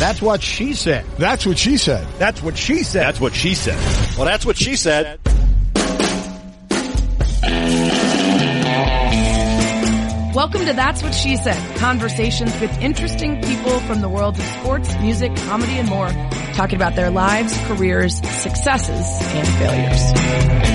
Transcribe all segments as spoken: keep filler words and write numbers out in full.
That's what she said. That's what she said. That's what she said. That's what she said. Well, that's what she said. Welcome to That's What She Said, conversations with interesting people from the worlds of sports, music, comedy, and more, talking about their lives, careers, successes, and failures.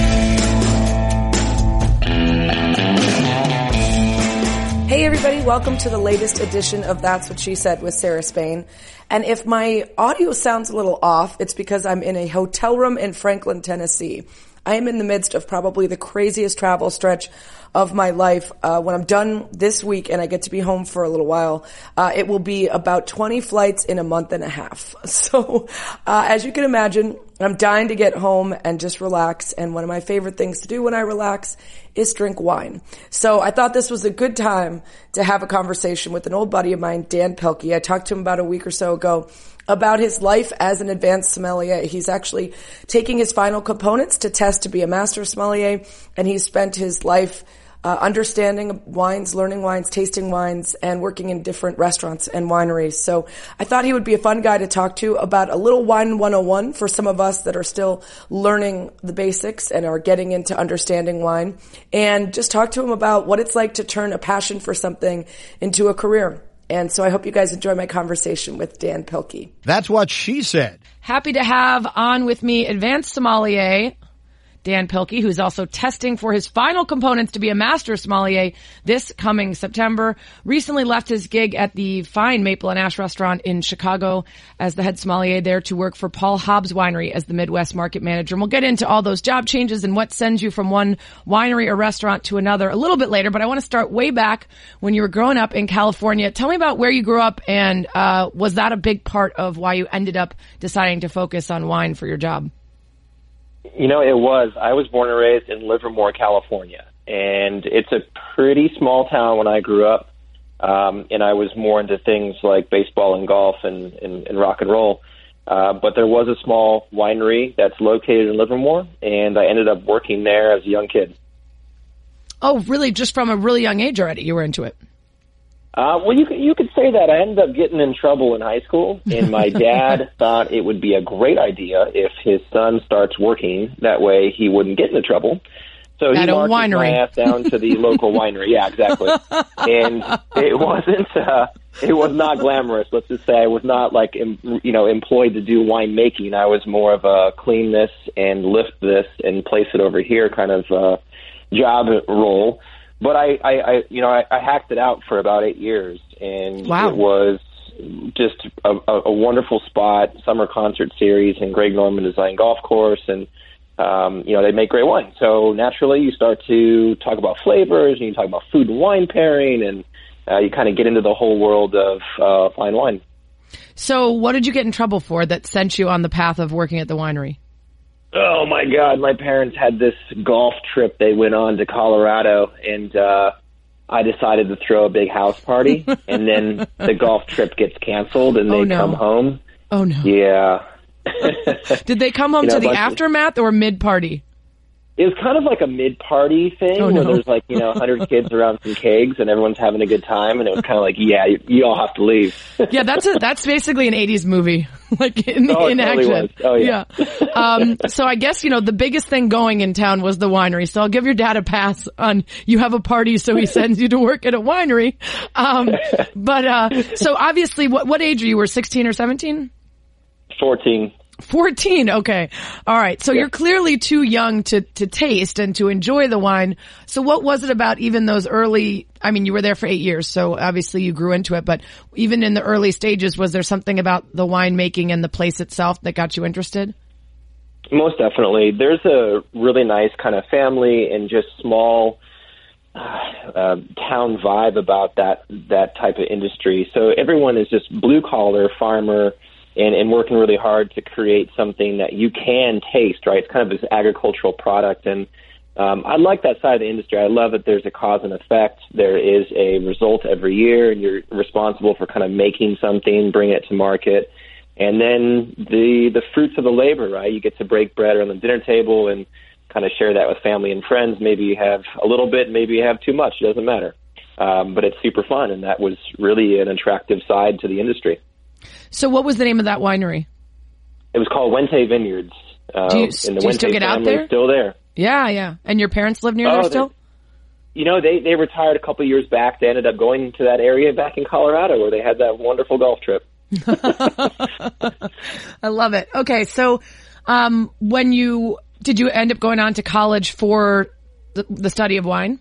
Hey everybody, welcome to the latest edition of That's What She Said with Sarah Spain. And if my audio sounds a little off, it's because I'm in a hotel room in Franklin, Tennessee. I am in the midst of probably the craziest travel stretch of my life. Uh, when I'm done this week and I get to be home for a little while, uh, it will be about twenty flights in a month and a half. So, uh, as you can imagine, I'm dying to get home and just relax. And one of my favorite things to do when I relax is drink wine. So I thought this was a good time to have a conversation with an old buddy of mine, Dan Pelkey. I talked to him about a week or so ago about his life as an advanced sommelier. He's actually taking his final components to test to be a master sommelier, and he's spent his life uh, understanding wines, learning wines, tasting wines, and working in different restaurants and wineries. So I thought he would be a fun guy to talk to about a little wine one oh one for some of us that are still learning the basics and are getting into understanding wine, and just talk to him about what it's like to turn a passion for something into a career. And so I hope you guys enjoy my conversation with Dan Pelkey. That's what she said. Happy to have on with me advanced sommelier Dan Pelkey, who's also testing for his final components to be a master sommelier this coming September. Recently left his gig at the fine Maple and Ash restaurant in Chicago as the head sommelier there to work for Paul Hobbs Winery as the Midwest market manager. And we'll get into all those job changes and what sends you from one winery or restaurant to another a little bit later. But I want to start way back when you were growing up in California. Tell me about where you grew up, and uh was that a big part of why you ended up deciding to focus on wine for your job? You know, it was. I was born and raised in Livermore, California, and it's a pretty small town when I grew up, um, and I was more into things like baseball and golf and, and, and rock and roll. Uh, but there was a small winery that's located in Livermore, and I ended up working there as a young kid. Oh, really? Just from a really young age already, you were into it? Uh, well, you could, you could say that. I ended up getting in trouble in high school, and my dad thought it would be a great idea if his son starts working. That way he wouldn't get into trouble. So he At a marched winery. my ass down to the local winery. Yeah, exactly. And it wasn't, uh, it was not glamorous. Let's just say I was not like, em, you know, employed to do winemaking. I was more of a clean this and lift this and place it over here kind of uh, job role. But I, I, I, you know, I, I hacked it out for about eight years, and wow. It was just a, a, a wonderful spot, summer concert series, and Greg Norman designed golf course, and um, you know, they make great wine. So naturally, you start to talk about flavors, and you talk about food and wine pairing, and uh, you kind of get into the whole world of uh, fine wine. So, what did you get in trouble for that sent you on the path of working at the winery? Oh, my God. My parents had this golf trip they went on to Colorado, and uh, I decided to throw a big house party, and then the golf trip gets canceled, and they oh, no. come home. Oh, no. Yeah. Did they come home you know, to the aftermath or mid-party? It was kind of like a mid-party thing oh, where no. there's like, you know, one hundred kids around some kegs and everyone's having a good time, and it was kind of like, yeah, you, you all have to leave. Yeah, that's a, that's basically an eighties movie, like in, oh, in totally action. Was. Oh, yeah. yeah. Um, so I guess, you know, the biggest thing going in town was the winery. So I'll give your dad a pass on you have a party, so he sends you to work at a winery. Um, but, uh, so obviously, what, what age are you? Were sixteen or seventeen? fourteen. fourteen. Okay. All right. So yeah. You're clearly too young to, to taste and to enjoy the wine. So what was it about even those early, I mean, you were there for eight years, so obviously you grew into it, but even in the early stages, was there something about the winemaking and the place itself that got you interested? Most definitely. There's a really nice kind of family and just small uh, uh, town vibe about that, that type of industry. So everyone is just blue collar, farmer, And, and working really hard to create something that you can taste, right? It's kind of this agricultural product. And um, I like that side of the industry. I love that there's a cause and effect. There is a result every year, and you're responsible for kind of making something, bringing it to market. And then the the fruits of the labor, right? You get to break bread on the dinner table and kind of share that with family and friends. Maybe you have a little bit, maybe you have too much. It doesn't matter. Um, but it's super fun, and that was really an attractive side to the industry. So what was the name of that winery? It was called Wente Vineyards. Uh, Do you, and the do you Wente still get out family is there? Still there. Yeah, yeah. And your parents live near Oh, there they- still? You know, they, they retired a couple years back. They ended up going to that area back in Colorado where they had that wonderful golf trip. I love it. Okay, so um, when you did you end up going on to college for the, the study of wine?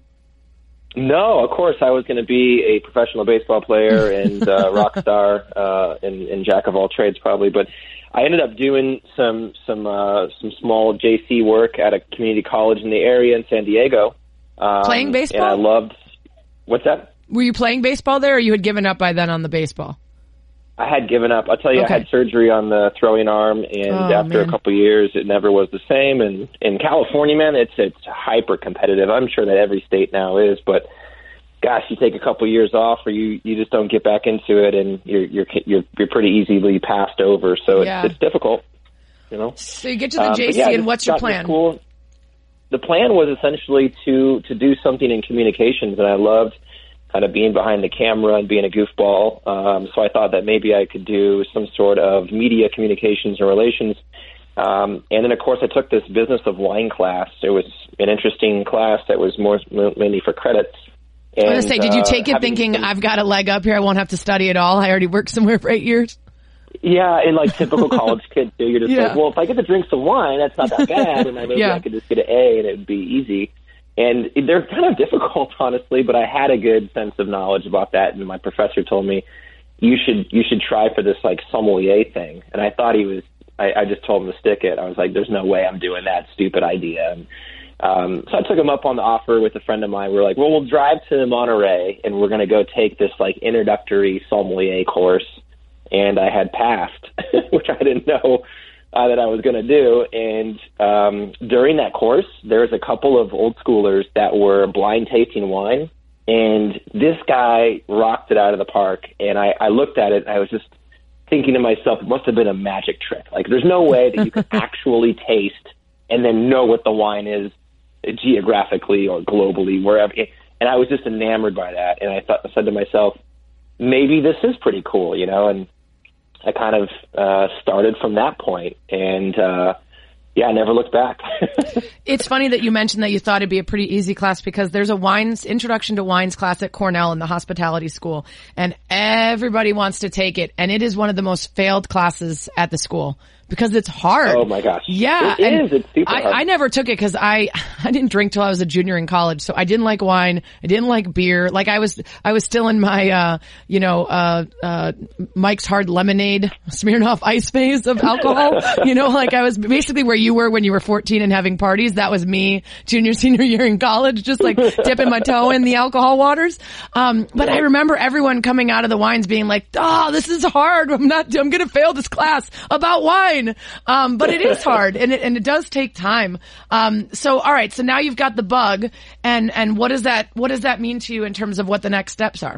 No, of course I was going to be a professional baseball player and uh, rock star uh, and, and jack of all trades probably, but I ended up doing some some uh, some small J C work at a community college in the area in San Diego. Um, Playing baseball? And I loved. What's that? Were you playing baseball there, or you had given up by then on the baseball? I had given up. I'll tell you, Okay. I had surgery on the throwing arm, and Oh, after man. a couple of years, it never was the same. And in California, man, it's it's hyper competitive. I'm sure that every state now is, but gosh, you take a couple of years off, or you you just don't get back into it, and you're you're you're, you're pretty easily passed over. So it's, Yeah. it's difficult, you know. So you get to the Um, J but C, yeah, I and just what's your got into plan? school. The plan was essentially to to do something in communications, and I loved kind of being behind the camera and being a goofball. Um, so I thought that maybe I could do some sort of media communications and relations. Um, and then, of course, I took this business of wine class. It was an interesting class that was more mainly for credits. And, I was going to say, did you uh, take it having thinking, some- I've got a leg up here, I won't have to study at all, I already worked somewhere for eight years? Yeah, and like typical college kids do, you're just Yeah. like, well, if I get to drink some wine, that's not that bad, and I maybe Yeah. I could just get an A and it would be easy. And they're kind of difficult, honestly, but I had a good sense of knowledge about that, and my professor told me, you should you should try for this like sommelier thing. And I thought he was, I, I just told him to stick it. I was like, there's no way I'm doing that stupid idea. And, um, so I took him up on the offer with a friend of mine. We were like, well, we'll drive to Monterey, and we're going to go take this like introductory sommelier course. And I had passed, which I didn't know uh, that I was going to do. And um, during that course, there was a couple of old schoolers that were blind tasting wine. And this guy rocked it out of the park. And I, I looked at it, and I was just thinking to myself, it must have been a magic trick. Like, there's no way that you can actually taste and then know what the wine is geographically or globally, wherever. And I was just enamored by that. And I thought, I said to myself, maybe this is pretty cool, you know, and I kind of uh, started from that point, and uh, yeah, I never looked back. It's funny that you mentioned that you thought it'd be a pretty easy class, because there's a wines introduction to wines class at Cornell in the hospitality school, and everybody wants to take it, and it is one of the most failed classes at the school because it's hard. Oh my gosh. Yeah. It and is. It's super I, hard. I never took it because I, I didn't drink till I was a junior in college. So I didn't like wine. I didn't like beer. Like I was, I was still in my, uh, you know, uh, uh, Mike's Hard Lemonade, Smirnoff Ice phase of alcohol. You know, like I was basically where you were when you were fourteen and having parties. That was me junior, senior year in college, just like dipping my toe in the alcohol waters. Um, but I remember everyone coming out of the wines being like, oh, this is hard. I'm not, I'm going to fail this class about wine. Um, but it is hard, and it, and it does take time. Um, so, all right. So now you've got the bug, and, and what does that, what does that mean to you in terms of what the next steps are?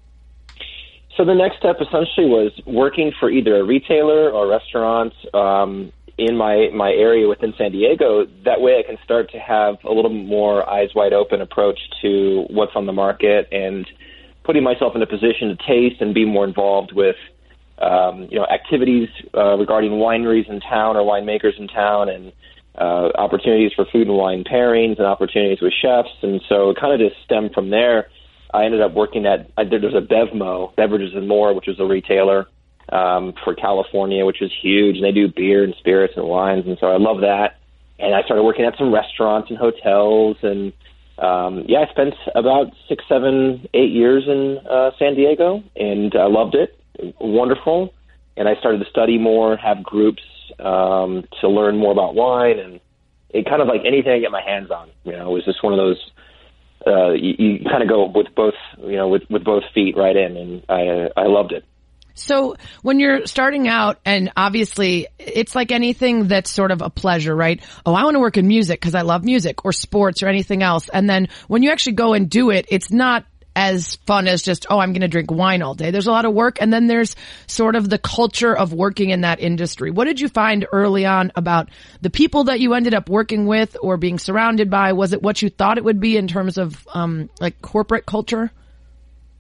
So the next step essentially was working for either a retailer or restaurant um, in my, my area within San Diego. That way I can start to have a little more eyes wide open approach to what's on the market and putting myself in a position to taste and be more involved with Um, you know, activities uh, regarding wineries in town or winemakers in town, and uh, opportunities for food and wine pairings and opportunities with chefs. And so it kind of just stemmed from there. I ended up working at, I, there's a BevMo, Beverages and More, which is a retailer um, for California, which is huge. And they do beer and spirits and wines. And so I love that. And I started working at some restaurants and hotels. And um, yeah, I spent about six, seven, eight years in uh, San Diego, and I loved it. Wonderful. And I started to study more, have groups um, to learn more about wine, and it kind of like anything I get my hands on. You know, it was just one of those. Uh, you, you kind of go with both, you know, with, with both feet right in, and I I loved it. So when you're starting out, and obviously it's like anything that's sort of a pleasure, right? Oh, I want to work in music because I love music, or sports, or anything else. And then when you actually go and do it, it's not as fun as just, oh, I'm going to drink wine all day. There's a lot of work. And then there's sort of the culture of working in that industry. What did you find early on about the people that you ended up working with or being surrounded by? Was it what you thought it would be in terms of, um, like corporate culture?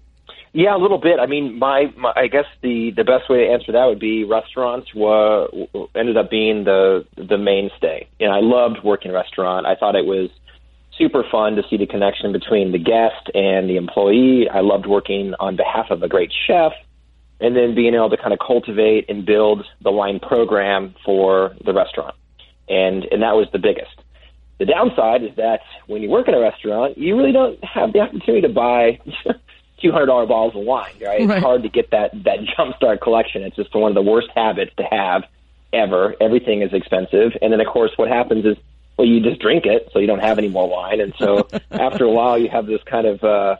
Yeah, a little bit. I mean, my, my I guess the, the best way to answer that would be restaurants were, ended up being the the mainstay. You know, I loved working in a restaurant. I thought it was super fun to see the connection between the guest and the employee. I loved working on behalf of a great chef, and then being able to kind of cultivate and build the wine program for the restaurant. And and that was the biggest. The downside is that when you work in a restaurant, you really don't have the opportunity to buy two hundred dollars bottles of wine, right? Right. It's hard to get that, that Jumpstart collection. It's just one of the worst habits to have ever. Everything is expensive. And then, of course, what happens is, well, you just drink it, so you don't have any more wine. And so after a while, you have this kind of, uh,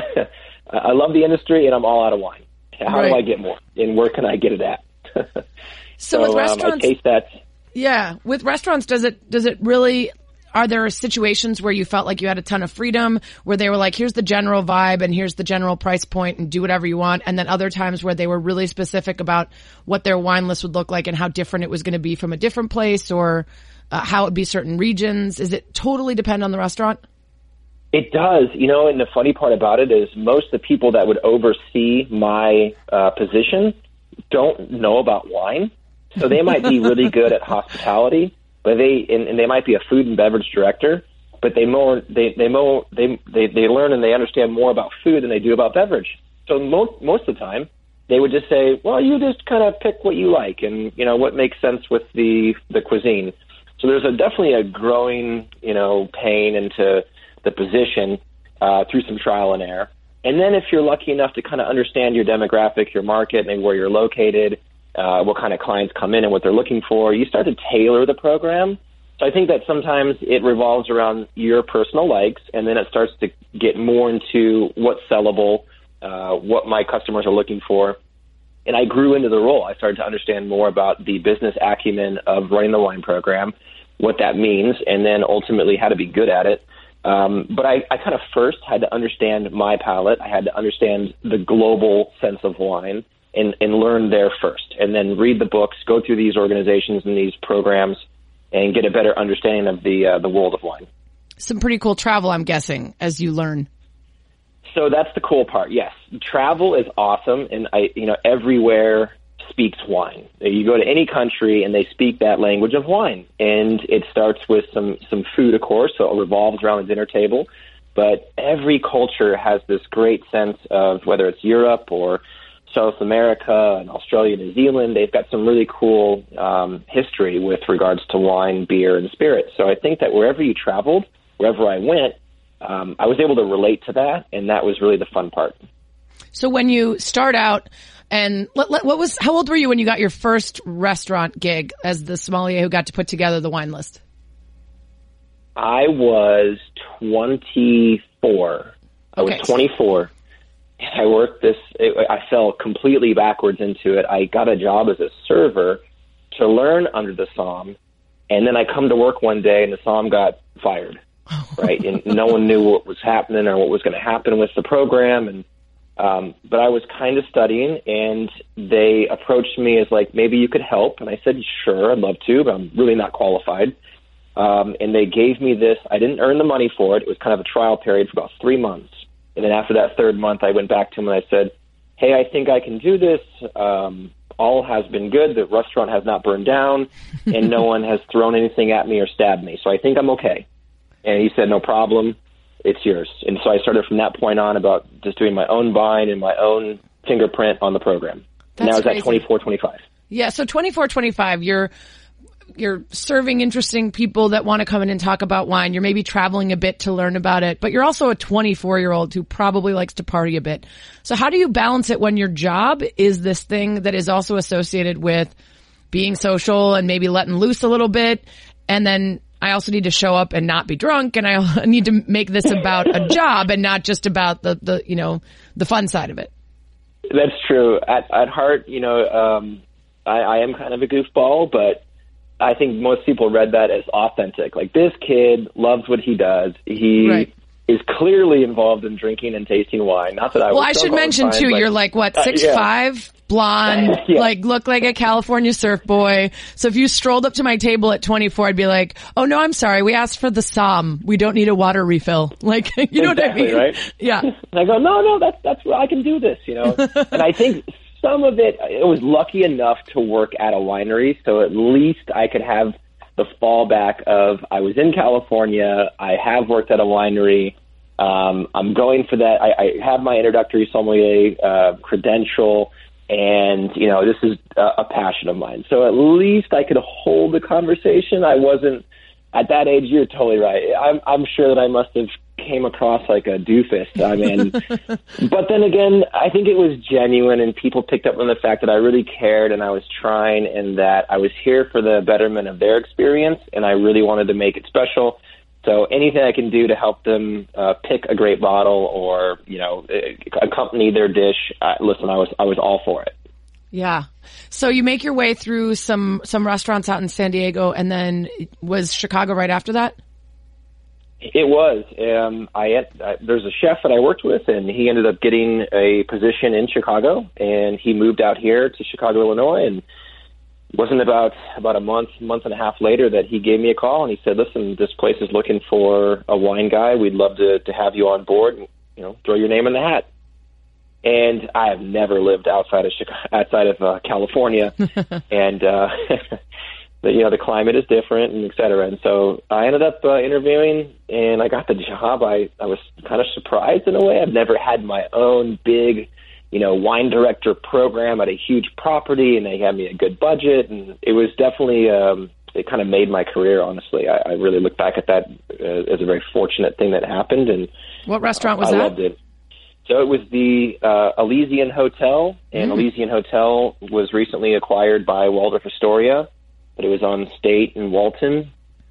I love the industry, and I'm all out of wine. How Right. do I get more? And where can I get it at? So, so with um, restaurants, I taste that. yeah, with restaurants, does it does it really? Are there situations where you felt like you had a ton of freedom, where they were like, here's the general vibe and here's the general price point and do whatever you want, and then other times where they were really specific about what their wine list would look like and how different it was going to be from a different place, or uh, how it would be certain regions? Is it totally depend on the restaurant? It does, you know, and the funny part about it is most of the people that would oversee my uh, position don't know about wine. So they might be really good at hospitality, but they and, and they might be a food and beverage director, but they more they they more they, they they learn and they understand more about food than they do about beverage. So most most of the time, they would just say, "Well, you just kind of pick what you like, and you know what makes sense with the the cuisine." So there's a definitely a growing you know pain into the position uh, through some trial and error. And then if you're lucky enough to kind of understand your demographic, your market, and where you're located, uh, what kind of clients come in and what they're looking for, you start to tailor the program. So I think that sometimes it revolves around your personal likes, and then it starts to get more into what's sellable, uh, what my customers are looking for. And I grew into the role. I started to understand more about the business acumen of running the wine program, what that means, and then ultimately how to be good at it. Um, but I, I kind of first had to understand my palate. I had to understand the global sense of wine and, and learn there first, and then read the books, go through these organizations and these programs, and get a better understanding of the uh, the world of wine. Some pretty cool travel, I'm guessing, as you learn. So that's the cool part. Yes, travel is awesome, and I, you know, everywhere speaks wine. You go to any country and they speak that language of wine, and it starts with some some food, of course, so it revolves around the dinner table. But every culture has this great sense of, whether it's Europe or South America and Australia, New Zealand, they've got some really cool um, history with regards to wine, beer, and spirits. So I think that wherever you traveled, wherever I went, um, I was able to relate to that, and that was really the fun part. So when you start out, and let, let, what was, how old were you when you got your first restaurant gig as the sommelier who got to put together the wine list? I was twenty-four. I Okay. was twenty-four. I worked this, it, I fell completely backwards into it. I got a job as a server to learn under the somm, and then I come to work one day and the somm got fired, right? And no one knew what was happening or what was going to happen with the program. And um, but I was kind of studying, and they approached me as like, maybe you could help. And I said, sure, I'd love to, but I'm really not qualified. Um, and they gave me this. I didn't earn the money for it. It was kind of a trial period for about three months. And then after that third month, I went back to him and I said, hey, I think I can do this. Um, all has been good. The restaurant has not burned down, and no one has thrown anything at me or stabbed me. So I think I'm okay. And he said, no problem. It's yours. And so I started from that point on about just doing my own buying and my own fingerprint on the program. That's now it's crazy. at twenty-four, twenty-five. Yeah, so twenty-four, twenty-five, you're you're serving interesting people that want to come in and talk about wine. You're maybe traveling a bit to learn about it, but you're also a twenty-four-year-old who probably likes to party a bit. So how do you balance it when your job is this thing that is also associated with being social and maybe letting loose a little bit, and then I also need to show up and not be drunk, and I need to make this about a job and not just about the, the you know, the fun side of it? That's true. At, at heart, you know, um, I, I am kind of a goofball, but I think most people read that as authentic. Like, this kid loves what he does. He Right. is clearly involved in drinking and tasting wine. Not that I well, would I should sell mention wine, too, but, you're like what, uh, six yeah. five, blonde, Yeah. like look like a California surf boy. So if you strolled up to my table at twenty-four, I'd be like, oh no, I'm sorry, we asked for the Somme. We don't need a water refill. Like, you know exactly, what I mean? Right? Yeah. And I go, no, no, that's that's I can do this, you know. And I think some of it, I was lucky enough to work at a winery, so at least I could have the fallback of I was in California, I have worked at a winery. Um, I'm going for that. I, I have my introductory sommelier uh, credential, and you know this is a, a passion of mine. So at least I could hold the conversation. I wasn't at that age. You're totally right. I'm, I'm sure that I must have came across like a doofus. I mean, but then again, I think it was genuine, and people picked up on the fact that I really cared, and I was trying, and that I was here for the betterment of their experience, and I really wanted to make it special. So anything I can do to help them uh, pick a great bottle or, you know, accompany their dish, uh, listen, I was I was all for it. Yeah. So you make your way through some, some restaurants out in San Diego, and then was Chicago right after that? It was. Um, I, I there's a chef that I worked with, and he ended up getting a position in Chicago, and he moved out here to Chicago, Illinois, and wasn't about about a month, month and a half later that he gave me a call, and he said, listen, this place is looking for a wine guy. We'd love to, to have you on board and, you know, throw your name in the hat. And I have never lived outside of Chicago, outside of uh, California. and, uh, the, you know, the climate is different and et cetera. And so I ended up uh, interviewing, and I got the job. I, I was kind of surprised in a way. I've never had my own big, you know, wine director program at a huge property, and they had me a good budget, and it was definitely, um, it kind of made my career, honestly. I, I really look back at that uh, as a very fortunate thing that happened. And what restaurant was I that? I loved it. So it was the uh, Elysian Hotel, and mm. Elysian Hotel was recently acquired by Waldorf Astoria, but it was on State in Walton,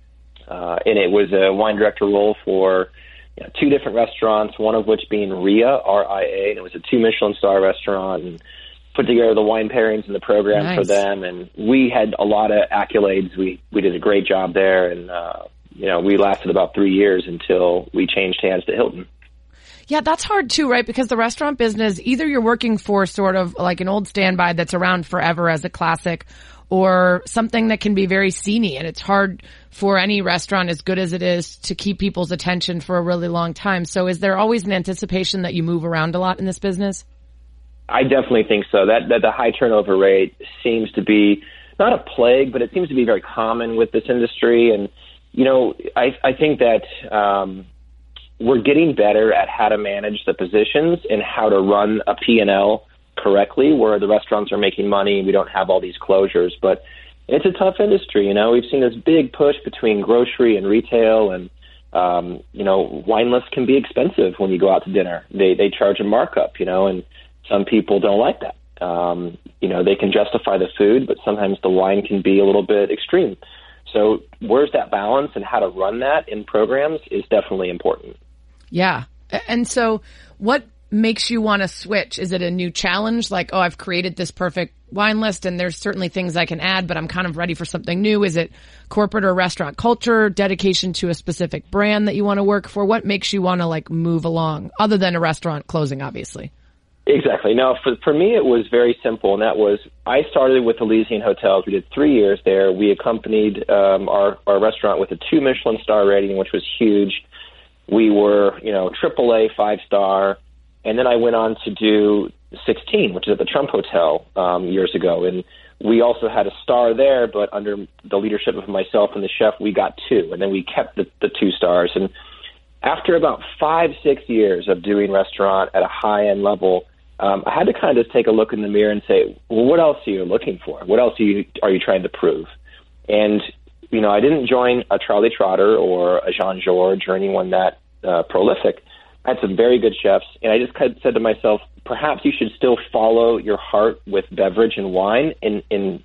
uh, and it was a wine director role for You know, two different restaurants, one of which being R I A, R I A, and it was a two Michelin star restaurant, and put together the wine pairings and the program nice. for them. And we had a lot of accolades. We we did a great job there, and uh, you know, we lasted about three years until we changed hands to Hilton. Yeah, that's hard too, right? Because the restaurant business, either you're working for sort of like an old standby that's around forever as a classic, or something that can be very sceney, and it's hard for any restaurant, as good as it is, to keep people's attention for a really long time. So is there always an anticipation that you move around a lot in this business? I definitely think so. That, that the high turnover rate seems to be not a plague, but it seems to be very common with this industry. And, you know, I, I think that um, we're getting better at how to manage the positions and how to run a P and L correctly, where the restaurants are making money. We don't have all these closures, but it's a tough industry. You know, we've seen this big push between grocery and retail, and um, you know, wine lists can be expensive when you go out to dinner. They they charge a markup, you know, and some people don't like that. Um, you know, they can justify the food, but sometimes the wine can be a little bit extreme. So where's that balance, and how to run that in programs is definitely important. Yeah. And so what makes you want to switch? Is it a new challenge? Like, oh, I've created this perfect wine list and there's certainly things I can add, but I'm kind of ready for something new. Is it corporate or restaurant culture, dedication to a specific brand that you want to work for? What makes you want to like move along, other than a restaurant closing, obviously? Exactly. No, for, for me, it was very simple. And that was, I started with Elysian Hotels. We did three years there. We accompanied um, our, our restaurant with a two Michelin star rating, which was huge. We were, you know, triple A, five star. And then I went on to do sixteen, which is at the Trump Hotel um, years ago. And we also had a star there, but under the leadership of myself and the chef, we got two. And then we kept the, the two stars. And after about five, six years of doing restaurant at a high-end level, um, I had to kind of take a look in the mirror and say, well, what else are you looking for? What else are you, are you trying to prove? And, you know, I didn't join a Charlie Trotter or a Jean-Georges or anyone that uh, prolific. I had some very good chefs, and I just kind of said to myself, perhaps you should still follow your heart with beverage and wine and, and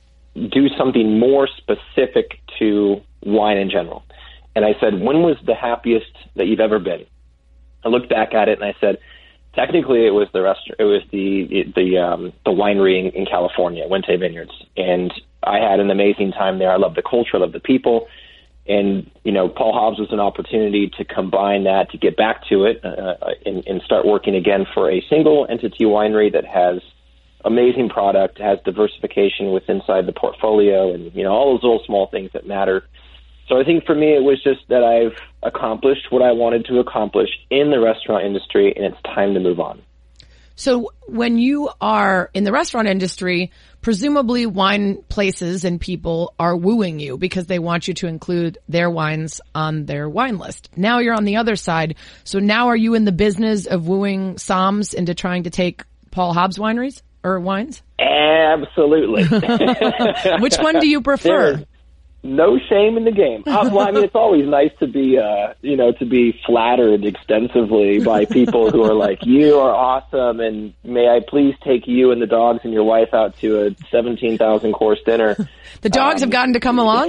do something more specific to wine in general. And I said, when was the happiest that you've ever been? I looked back at it and I said, technically it was the restaurant, it was the the um, the winery in, in California, Wente Vineyards, and I had an amazing time there. I loved the culture, I loved the people. And, you know, Paul Hobbs was an opportunity to combine that, to get back to it uh, and, and start working again for a single entity winery that has amazing product, has diversification with inside the portfolio, and, you know, all those little small things that matter. So I think for me, it was just that I've accomplished what I wanted to accomplish in the restaurant industry, and it's time to move on. So when you are in the restaurant industry, presumably wine places and people are wooing you because they want you to include their wines on their wine list. Now you're on the other side. So now are you in the business of wooing somms into trying to take Paul Hobbs wineries or wines? Absolutely. Which one do you prefer? There's no shame in the game. Uh, well, I mean, it's always nice to be, uh, you know, to be flattered extensively by people who are like, you are awesome, and may I please take you and the dogs and your wife out to a seventeen thousand course dinner. The dogs um, have gotten to come along?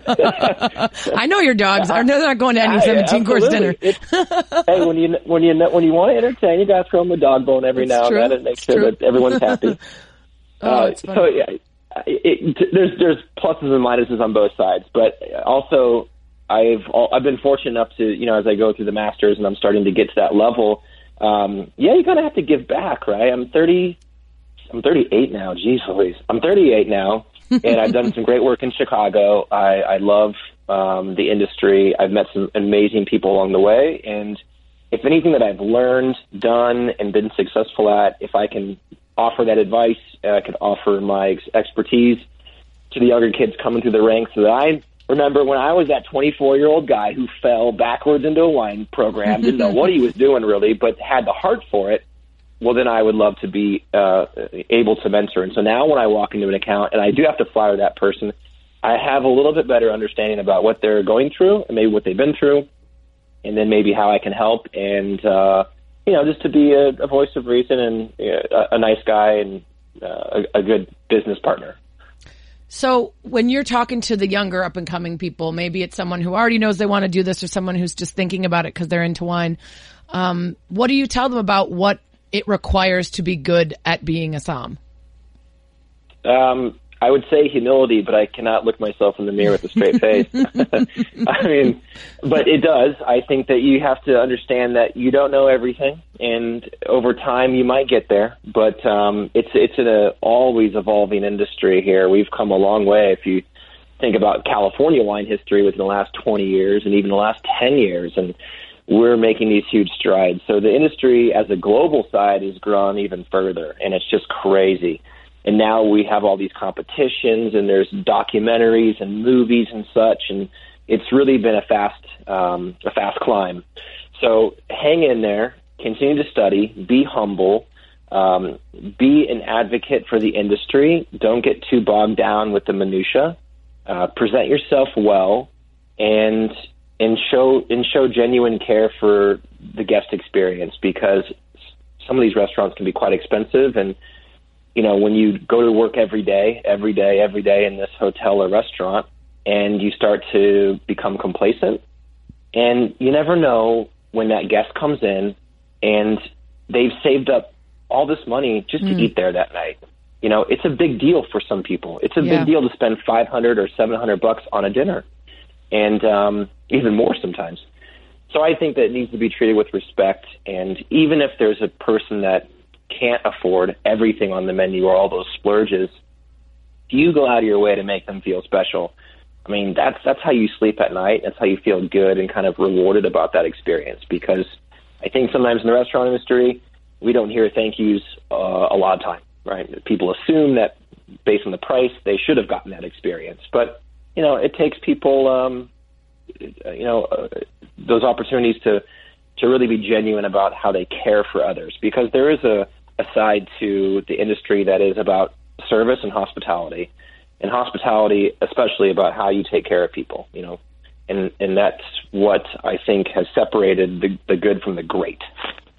I know your dogs. They're not going to any seventeen course dinner. Hey, when you when you when you want to entertain, you got to throw them a dog bone every it's now true. and then and make it's sure true. that everyone's happy. oh, uh, so yeah. It, it, there's there's pluses and minuses on both sides, but also I've I've been fortunate enough to, you know, as I go through the Masters and I'm starting to get to that level, um, yeah, you kind of have to give back, right? I'm thirty, I'm thirty-eight now. Jeez Louise, I'm thirty-eight now, and I've done some great work in Chicago. I, I love um, the industry. I've met some amazing people along the way, and if anything that I've learned, done, and been successful at, if I can offer that advice, uh, I could offer my ex- expertise to the younger kids coming through the ranks. So that I remember when I was that twenty-four-year-old guy who fell backwards into a wine program, didn't know what he was doing really, but had the heart for it. Well, then I would love to be uh, able to mentor. And so now when I walk into an account, and I do have to flatter that person, I have a little bit better understanding about what they're going through and maybe what they've been through, and then maybe how I can help, and uh, you know, just to be a, a voice of reason and uh, a, a nice guy and uh, a, a good business partner. So when you're talking to the younger up and coming people, maybe it's someone who already knows they want to do this or someone who's just thinking about it because they're into wine. Um, what do you tell them about what it requires to be good at being a somm? Um, I would say humility, but I cannot look myself in the mirror with a straight face. I mean, but it does. I think that you have to understand that you don't know everything, and over time you might get there. But um, it's it's an always evolving industry here. We've come a long way. If you think about California wine history within the last twenty years, and even the last ten years, and we're making these huge strides. So the industry, as a global side, has grown even further, and it's just crazy. And now we have all these competitions, and there's documentaries and movies and such, and it's really been a fast, um, a fast climb. So hang in there, continue to study, be humble, um, be an advocate for the industry. Don't get too bogged down with the minutia. Uh, present yourself well, and and show and show genuine care for the guest experience, because some of these restaurants can be quite expensive. And you know, when you go to work every day, every day, every day in this hotel or restaurant, and you start to become complacent, and you never know when that guest comes in and they've saved up all this money just mm. to eat there that night. You know, it's a big deal for some people. It's a yeah. big deal to spend five hundred or seven hundred bucks on a dinner, and um, even more sometimes. So I think that it needs to be treated with respect, and even if there's a person that can't afford everything on the menu or all those splurges, you go out of your way to make them feel special. I mean, that's that's how you sleep at night. That's how you feel good and kind of rewarded about that experience, because I think sometimes in the restaurant industry, we don't hear thank yous uh, a lot of time, right? People assume that based on the price, they should have gotten that experience. But, you know, it takes people, um, you know, uh, those opportunities to, to really be genuine about how they care for others, because there is a, a side to the industry that is about service and hospitality, and hospitality, especially about how you take care of people, you know, and, and that's what I think has separated the, the good from the great.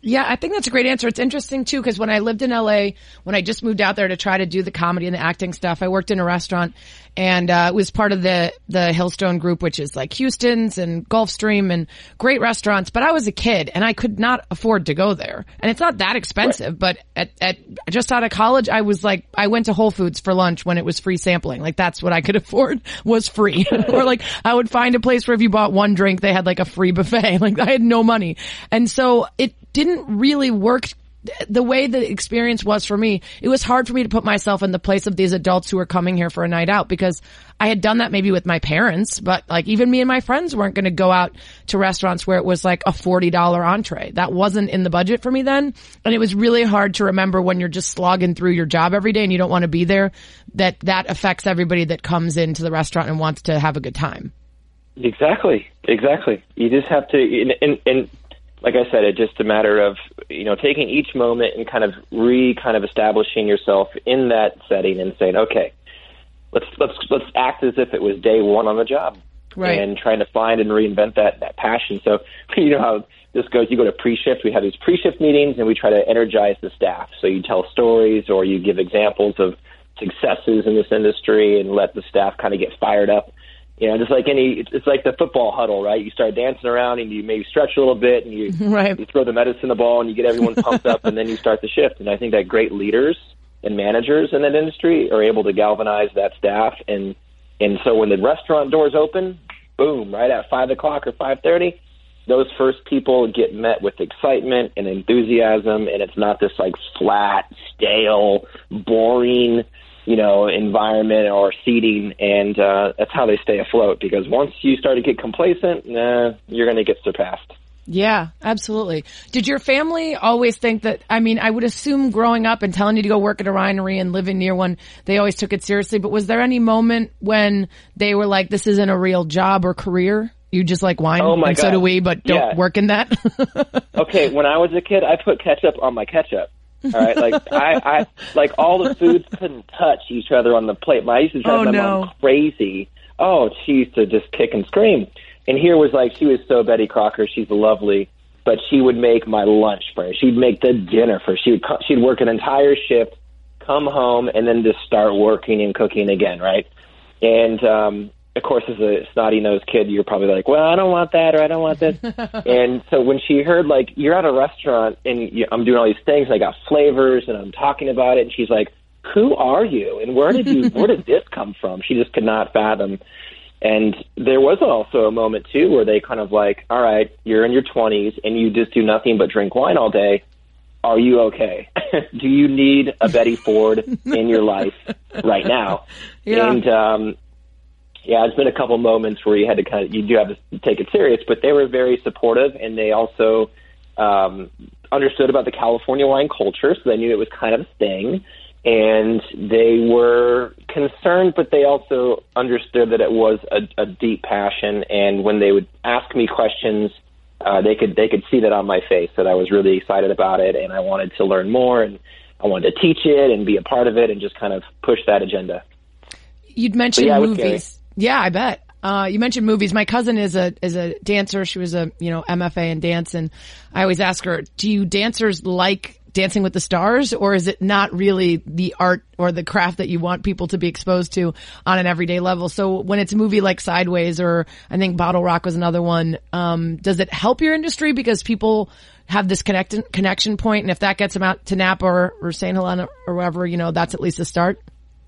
Yeah, I think that's a great answer. It's interesting too, because when I lived in L A, when I just moved out there to try to do the comedy and the acting stuff, I worked in a restaurant, and uh, it was part of the the Hillstone group, which is like Houston's and Gulfstream and great restaurants. But I was a kid and I could not afford to go there, and it's not that expensive. Right. But at at just out of college, I was like, I went to Whole Foods for lunch when it was free sampling. Like that's what I could afford was free. Or like I would find a place where if you bought one drink, they had like a free buffet. Like I had no money, and so it didn't really work the way the experience was for me. It was hard for me to put myself in the place of these adults who were coming here for a night out, because I had done that maybe with my parents, but like even me and my friends weren't going to go out to restaurants where it was like a forty dollars entree. That wasn't in the budget for me then. And it was really hard to remember when you're just slogging through your job every day and you don't want to be there, that that affects everybody that comes into the restaurant and wants to have a good time. Exactly. Exactly. You just have to, and, and, and like I said, it's just a matter of, you know, taking each moment and kind of re kind of establishing yourself in that setting and saying, okay, let's let's let's act as if it was day one on the job, right? And trying to find and reinvent that that passion. So you know how this goes. You go to pre-shift. We have these pre-shift meetings, and we try to energize the staff. So you tell stories or you give examples of successes in this industry and let the staff kind of get fired up. You know, just like any, it's, it's like the football huddle, right? You start dancing around and you maybe stretch a little bit and you, right. you throw the medicine ball and you get everyone pumped up and then you start the shift. And I think that great leaders and managers in that industry are able to galvanize that staff. And, and so when the restaurant doors open, boom, right at five o'clock or five thirty, those first people get met with excitement and enthusiasm. And it's not this like flat, stale, boring, you know, environment or seating, and uh, that's how they stay afloat, because once you start to get complacent, nah, you're going to get surpassed. Yeah, absolutely. Did your family always think that, I mean, I would assume growing up and telling you to go work at a winery and living near one, they always took it seriously, but was there any moment when they were like, this isn't a real job or career? You just like wine, oh my and God. So do we, but don't yeah. work in that? Okay, when I was a kid, I put ketchup on my ketchup. All right, like I, I, like all the foods couldn't touch each other on the plate. My I used to drive oh, my no. mom crazy. Oh, she used to just kick and scream. And here was like, she was so Betty Crocker. She's lovely, but she would make my lunch for her. She'd make the dinner for her. She would, she'd work an entire shift, come home, and then just start working and cooking again, right? And um, of course, as a snotty-nosed kid, you're probably like, well, I don't want that, or I don't want this. And so when she heard, like, you're at a restaurant and you, I'm doing all these things, I got flavors and I'm talking about it, and she's like, who are you? And where did you, where did this come from? She just could not fathom. And there was also a moment, too, where they kind of like, all right, you're in your twenties and you just do nothing but drink wine all day. Are you okay? Do you need a Betty Ford in your life right now? Yeah. And, um, yeah, it's been a couple moments where you had to kind of, you do have to take it serious, but they were very supportive, and they also um, understood about the California wine culture, so they knew it was kind of a thing, and they were concerned, but they also understood that it was a, a deep passion, and when they would ask me questions, uh, they could they could see that on my face, that I was really excited about it, and I wanted to learn more, and I wanted to teach it and be a part of it and just kind of push that agenda. You'd mentioned yeah, movies. Yeah, I bet. Uh, you mentioned movies. My cousin is a, is a dancer. She was a, you know, M F A in dance. And I always ask her, do you dancers like Dancing with the Stars, or is it not really the art or the craft that you want people to be exposed to on an everyday level? So when it's a movie like Sideways, or I think Bottle Rock was another one, um, does it help your industry because people have this connect- connection point, and if that gets them out to Napa or, or Saint Helena or wherever, you know, that's at least a start?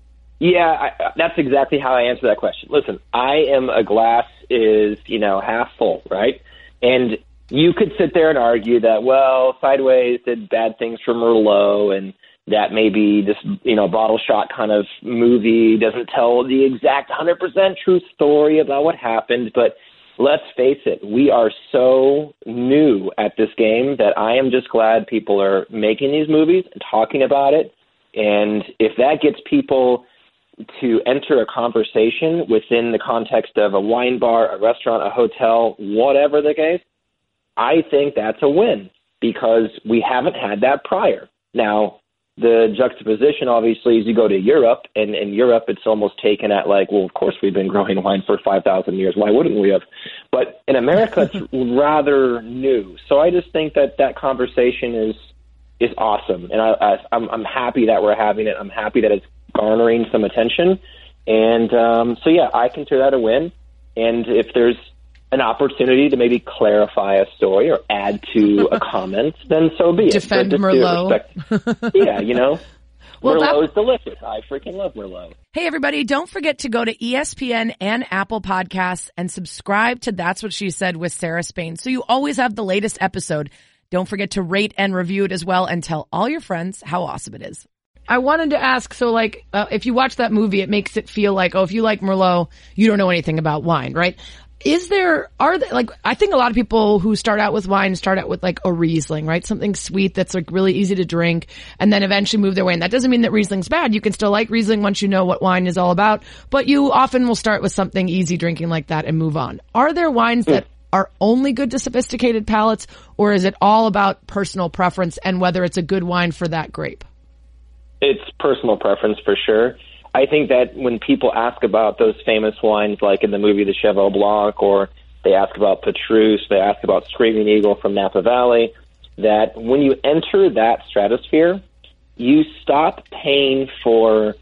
Yeah, I, that's exactly how I answer that question. Listen, I am a glass is, you know, half full, right? And you could sit there and argue that, well, Sideways did bad things for Merlot, and that maybe this, you know, bottle shot kind of movie doesn't tell the exact one hundred percent true story about what happened. But let's face it, we are so new at this game that I am just glad people are making these movies and talking about it. And if that gets people to enter a conversation within the context of a wine bar, a restaurant, a hotel, whatever the case, I think that's a win, because we haven't had that prior. Now, the juxtaposition, obviously, is you go to Europe, and in Europe, it's almost taken at like, well, of course, we've been growing wine for five thousand years. Why wouldn't we have? But in America, it's rather new. So I just think that that conversation is is awesome, and I, I, I'm, I'm happy that we're having it. I'm happy that it's garnering some attention, and um, so yeah, I consider that a win. And if there's an opportunity to maybe clarify a story or add to a comment, then so be it. Defend Merlot. Yeah, you know, well, Merlot that... is delicious. I freaking love Merlot. Hey, everybody, don't forget to go to E S P N and Apple Podcasts and subscribe to That's What She Said with Sarah Spain, so you always have the latest episode. Don't forget to rate and review it as well, and tell all your friends how awesome it is. I wanted to ask, so like, uh, if you watch that movie, it makes it feel like, oh, if you like Merlot, you don't know anything about wine, right? Is there, are there, like, I think a lot of people who start out with wine start out with like a Riesling, right? Something sweet that's like really easy to drink, and then eventually move their way. And that doesn't mean that Riesling's bad. You can still like Riesling once you know what wine is all about, but you often will start with something easy drinking like that and move on. Are there wines that are only good to sophisticated palates, or is it all about personal preference and whether it's a good wine for that grape? It's personal preference for sure. I think that when people ask about those famous wines, like in the movie The Cheval Blanc, or they ask about Petrus, they ask about Screaming Eagle from Napa Valley, that when you enter that stratosphere, you stop paying for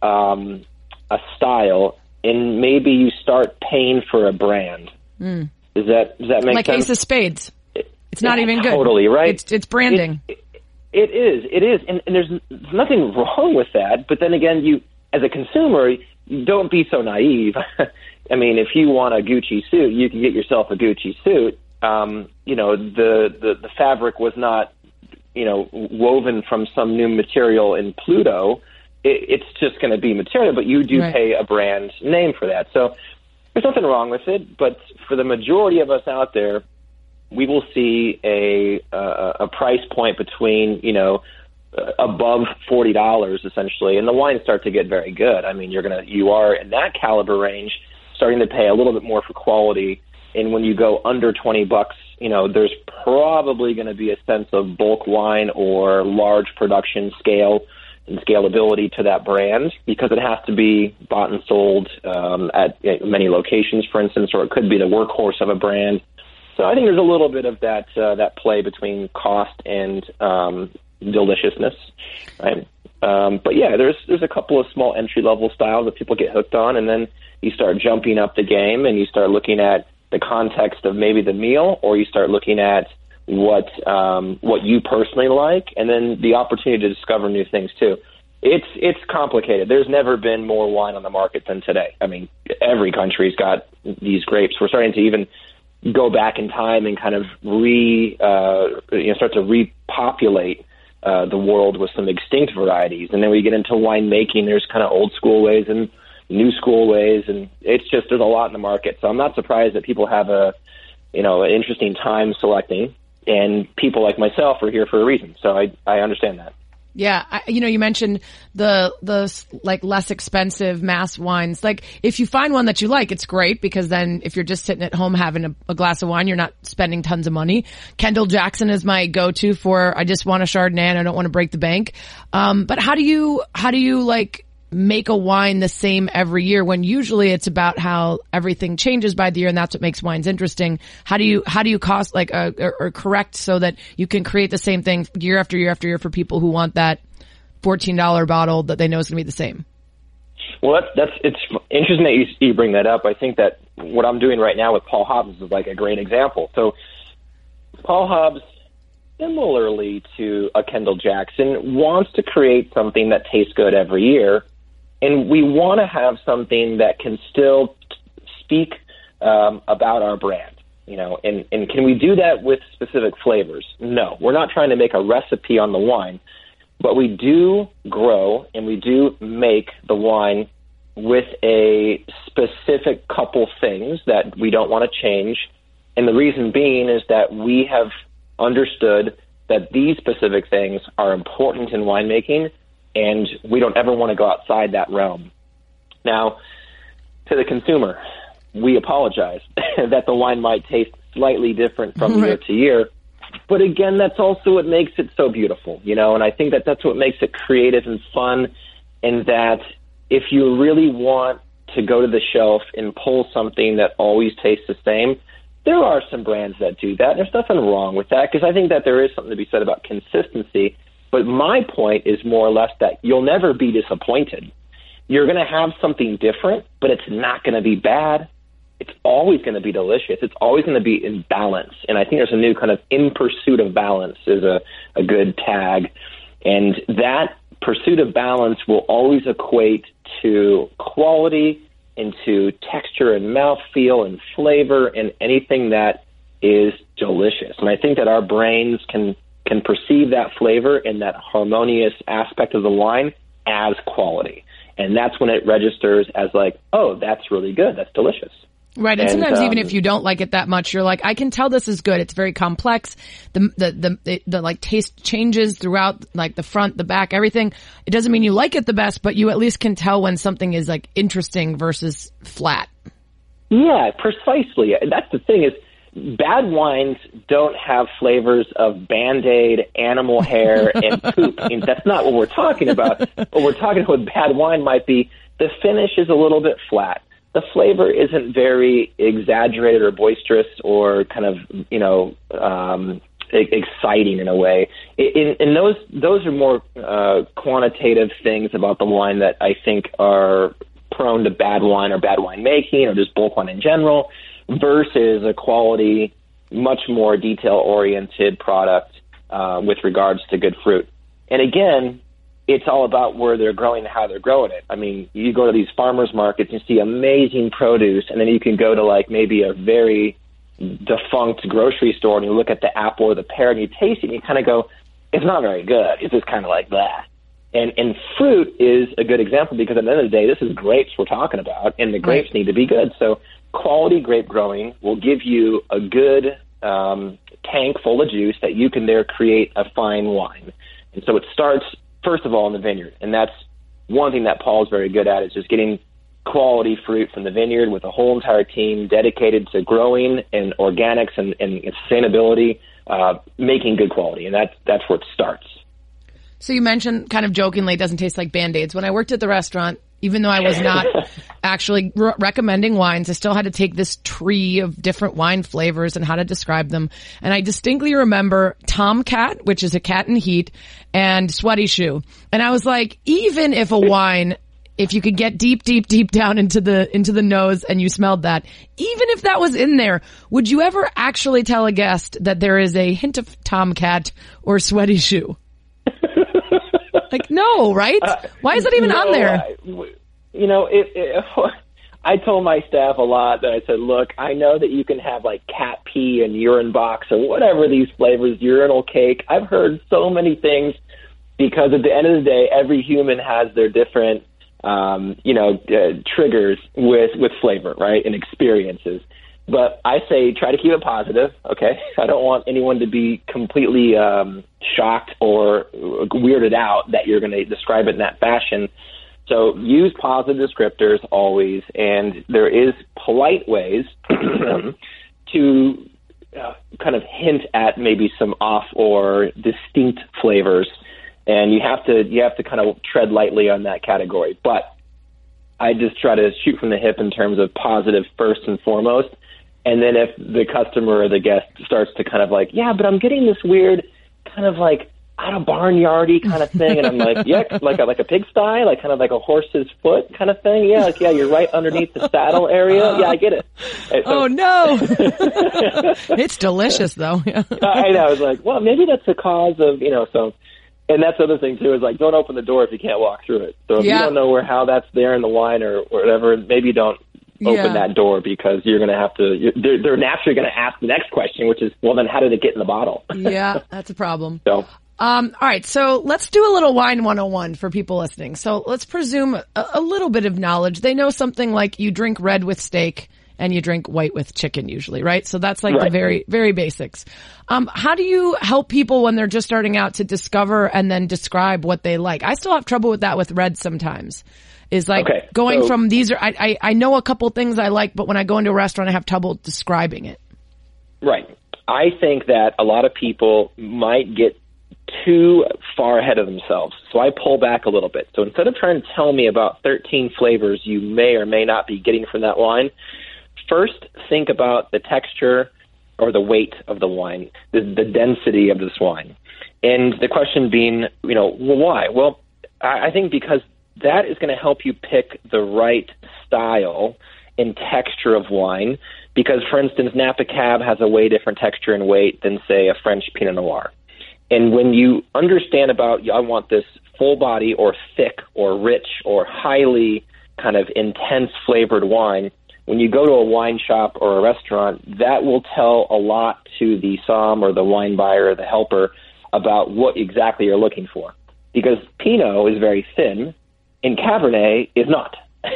um, a style, and maybe you start paying for a brand. Mm. Does that does that make like sense? Ace of Spades. It's not yeah, even good. Totally, right? It's, it's branding. It, it, it is. It is. And, and there's nothing wrong with that. But then again, you, as a consumer, don't be so naive. I mean, if you want a Gucci suit, you can get yourself a Gucci suit. Um, you know, the, the, the fabric was not, you know, woven from some new material in Pluto. It, it's just going to be material, but you do right. pay a brand name for that. So there's nothing wrong with it. But for the majority of us out there, we will see a uh, a price point between, you know, uh, above forty dollars essentially, and the wines start to get very good. I mean, you're gonna you are in that caliber range, starting to pay a little bit more for quality. And when you go under twenty bucks, you know, there's probably going to be a sense of bulk wine or large production scale and scalability to that brand, because it has to be bought and sold um, at many locations, for instance, or it could be the workhorse of a brand. So I think there's a little bit of that uh, that play between cost and um, deliciousness, right? Um, but yeah, there's there's a couple of small entry level styles that people get hooked on, and then you start jumping up the game and you start looking at the context of maybe the meal, or you start looking at what um, what you personally like, and then the opportunity to discover new things too. It's it's complicated. There's never been more wine on the market than today. I mean, every country's got these grapes. We're starting to even go back in time and kind of re, uh, you know, start to repopulate uh, the world with some extinct varieties. And then we get into winemaking. There's kind of old school ways and new school ways, and it's just there's a lot in the market. So I'm not surprised that people have a, you know, an interesting time selecting, and people like myself are here for a reason. So I I understand that. Yeah, I, you know, you mentioned the the like less expensive mass wines. Like, if you find one that you like, it's great, because then if you're just sitting at home having a, a glass of wine, you're not spending tons of money. Kendall Jackson is my go-to for I just want a Chardonnay and I don't want to break the bank. Um, but how do you how do you like make a wine the same every year, when usually it's about how everything changes by the year, and that's what makes wines interesting? How do you, how do you cost like, uh, or, or correct so that you can create the same thing year after year after year for people who want that fourteen dollars bottle that they know is going to be the same? Well, that's, that's, it's interesting that you, you bring that up. I think that what I'm doing right now with Paul Hobbs is like a great example. So Paul Hobbs, similarly to a Kendall Jackson, wants to create something that tastes good every year. And we want to have something that can still speak um, about our brand, you know, and, and can we do that with specific flavors? No, we're not trying to make a recipe on the wine, but we do grow and we do make the wine with a specific couple things that we don't want to change. And the reason being is that we have understood that these specific things are important in winemaking, and we don't ever want to go outside that realm. Now, to the consumer, we apologize that the wine might taste slightly different from right. year to year, But again, that's also what makes it so beautiful, you know, and I think that that's what makes it creative and fun, and that if you really want to go to the shelf and pull something that always tastes the same, there are some brands that do that. There's nothing wrong with that, because I think that there is something to be said about consistency. But my point is more or less that you'll never be disappointed. You're going to have something different, but it's not going to be bad. It's always going to be delicious. It's always going to be in balance. And I think there's a new kind of in pursuit of balance is a, a good tag. And that pursuit of balance will always equate to quality and to texture and mouthfeel and flavor and anything that is delicious. And I think that our brains can, can perceive that flavor and that harmonious aspect of the wine as quality. And that's when it registers as like, oh, that's really good. That's delicious. Right. And, and sometimes um, even if you don't like it that much, you're like, I can tell this is good. It's very complex. The, the, the, the, the like taste changes throughout, like the front, the back, everything. It doesn't mean you like it the best, but you at least can tell when something is like interesting versus flat. Yeah, precisely. That's the thing is bad wines don't have flavors of Band-Aid, animal hair, and poop. And that's not what we're talking about. What we're talking about with bad wine might be the finish is a little bit flat. The flavor isn't very exaggerated or boisterous or kind of, you know, um, exciting in a way. In, in those, those are more uh, quantitative things about the wine that I think are prone to bad wine or bad wine making or just bulk wine in general, versus a quality, much more detail-oriented product uh, with regards to good fruit. And again, it's all about where they're growing and how they're growing it. I mean, you go to these farmers markets and see amazing produce, and then you can go to like maybe a very defunct grocery store and you look at the apple or the pear and you taste it and you kind of go, it's not very good. It's just kind of like that. And, and fruit is a good example because at the end of the day, this is grapes we're talking about, and the grapes need to be good. So quality grape growing will give you a good um, tank full of juice that you can there create a fine wine. And so it starts, first of all, in the vineyard. And that's one thing that Paul's very good at is just getting quality fruit from the vineyard with a whole entire team dedicated to growing and organics and, and sustainability, uh, making good quality. And that's, that's where it starts. So you mentioned kind of jokingly it doesn't taste like Band-Aids. When I worked at the restaurant, even though I was not actually re- recommending wines, I still had to take this tree of different wine flavors and how to describe them. And I distinctly remember Tomcat, which is a cat in heat, and Sweaty Shoe. And I was like, even if a wine, if you could get deep, deep, deep down into the, into the nose and you smelled that, even if that was in there, would you ever actually tell a guest that there is a hint of Tomcat or Sweaty Shoe? Like, no, right? Uh, Why is it even no, on there? I, you know, it, it, I told my staff a lot that I said, look, I know that you can have like cat pee and urine box or whatever these flavors, urinal cake. I've heard so many things because at the end of the day, every human has their different, um, you know, uh, triggers with, with flavor, right, and experiences. But I say try to keep it positive, okay? I don't want anyone to be completely um, shocked or weirded out that you're going to describe it in that fashion. So use positive descriptors always, and there is polite ways to uh, kind of hint at maybe some off or distinct flavors, and you have to you have to kind of tread lightly on that category. But I just try to shoot from the hip in terms of positive first and foremost. And then if the customer or the guest starts to kind of like, yeah, but I'm getting this weird kind of like out of barnyardy kind of thing. And I'm like, yeah, like a, like a pigsty, like kind of like a horse's foot kind of thing. Yeah, like, yeah, you're right underneath the saddle area. Yeah, I get it. So, oh, no. It's delicious, though. I know. I was like, well, maybe that's the cause of, you know, so. And that's the other thing, too, is like, don't open the door if you can't walk through it. So if yeah. you don't know where how that's there in the wine or, or whatever, maybe don't open yeah. that door, because you're going to have to, they're, they're naturally going to ask the next question, which is, well, then how did it get in the bottle? Yeah, that's a problem. So, um, all right. So let's do a little wine one oh one for people listening. So let's presume a, a little bit of knowledge. They know something like you drink red with steak and you drink white with chicken usually, right? So that's like right. the very, very basics. Um, how do you help people when they're just starting out to discover and then describe what they like? I still have trouble with that with red sometimes. Is like okay, going so, from these are, I, I, I know a couple things I like, but when I go into a restaurant, I have trouble describing it. Right. I think that a lot of people might get too far ahead of themselves. So I pull back a little bit. So instead of trying to tell me about thirteen flavors you may or may not be getting from that wine, first think about the texture or the weight of the wine, the, the density of this wine. And the question being, you know, well, why? Well, I, I think because that is going to help you pick the right style and texture of wine. Because, for instance, Napa Cab has a way different texture and weight than, say, a French Pinot Noir. And when you understand about, I want this full body or thick or rich or highly kind of intense flavored wine, when you go to a wine shop or a restaurant, that will tell a lot to the som or the wine buyer or the helper about what exactly you're looking for. Because Pinot is very thin and Cabernet is not.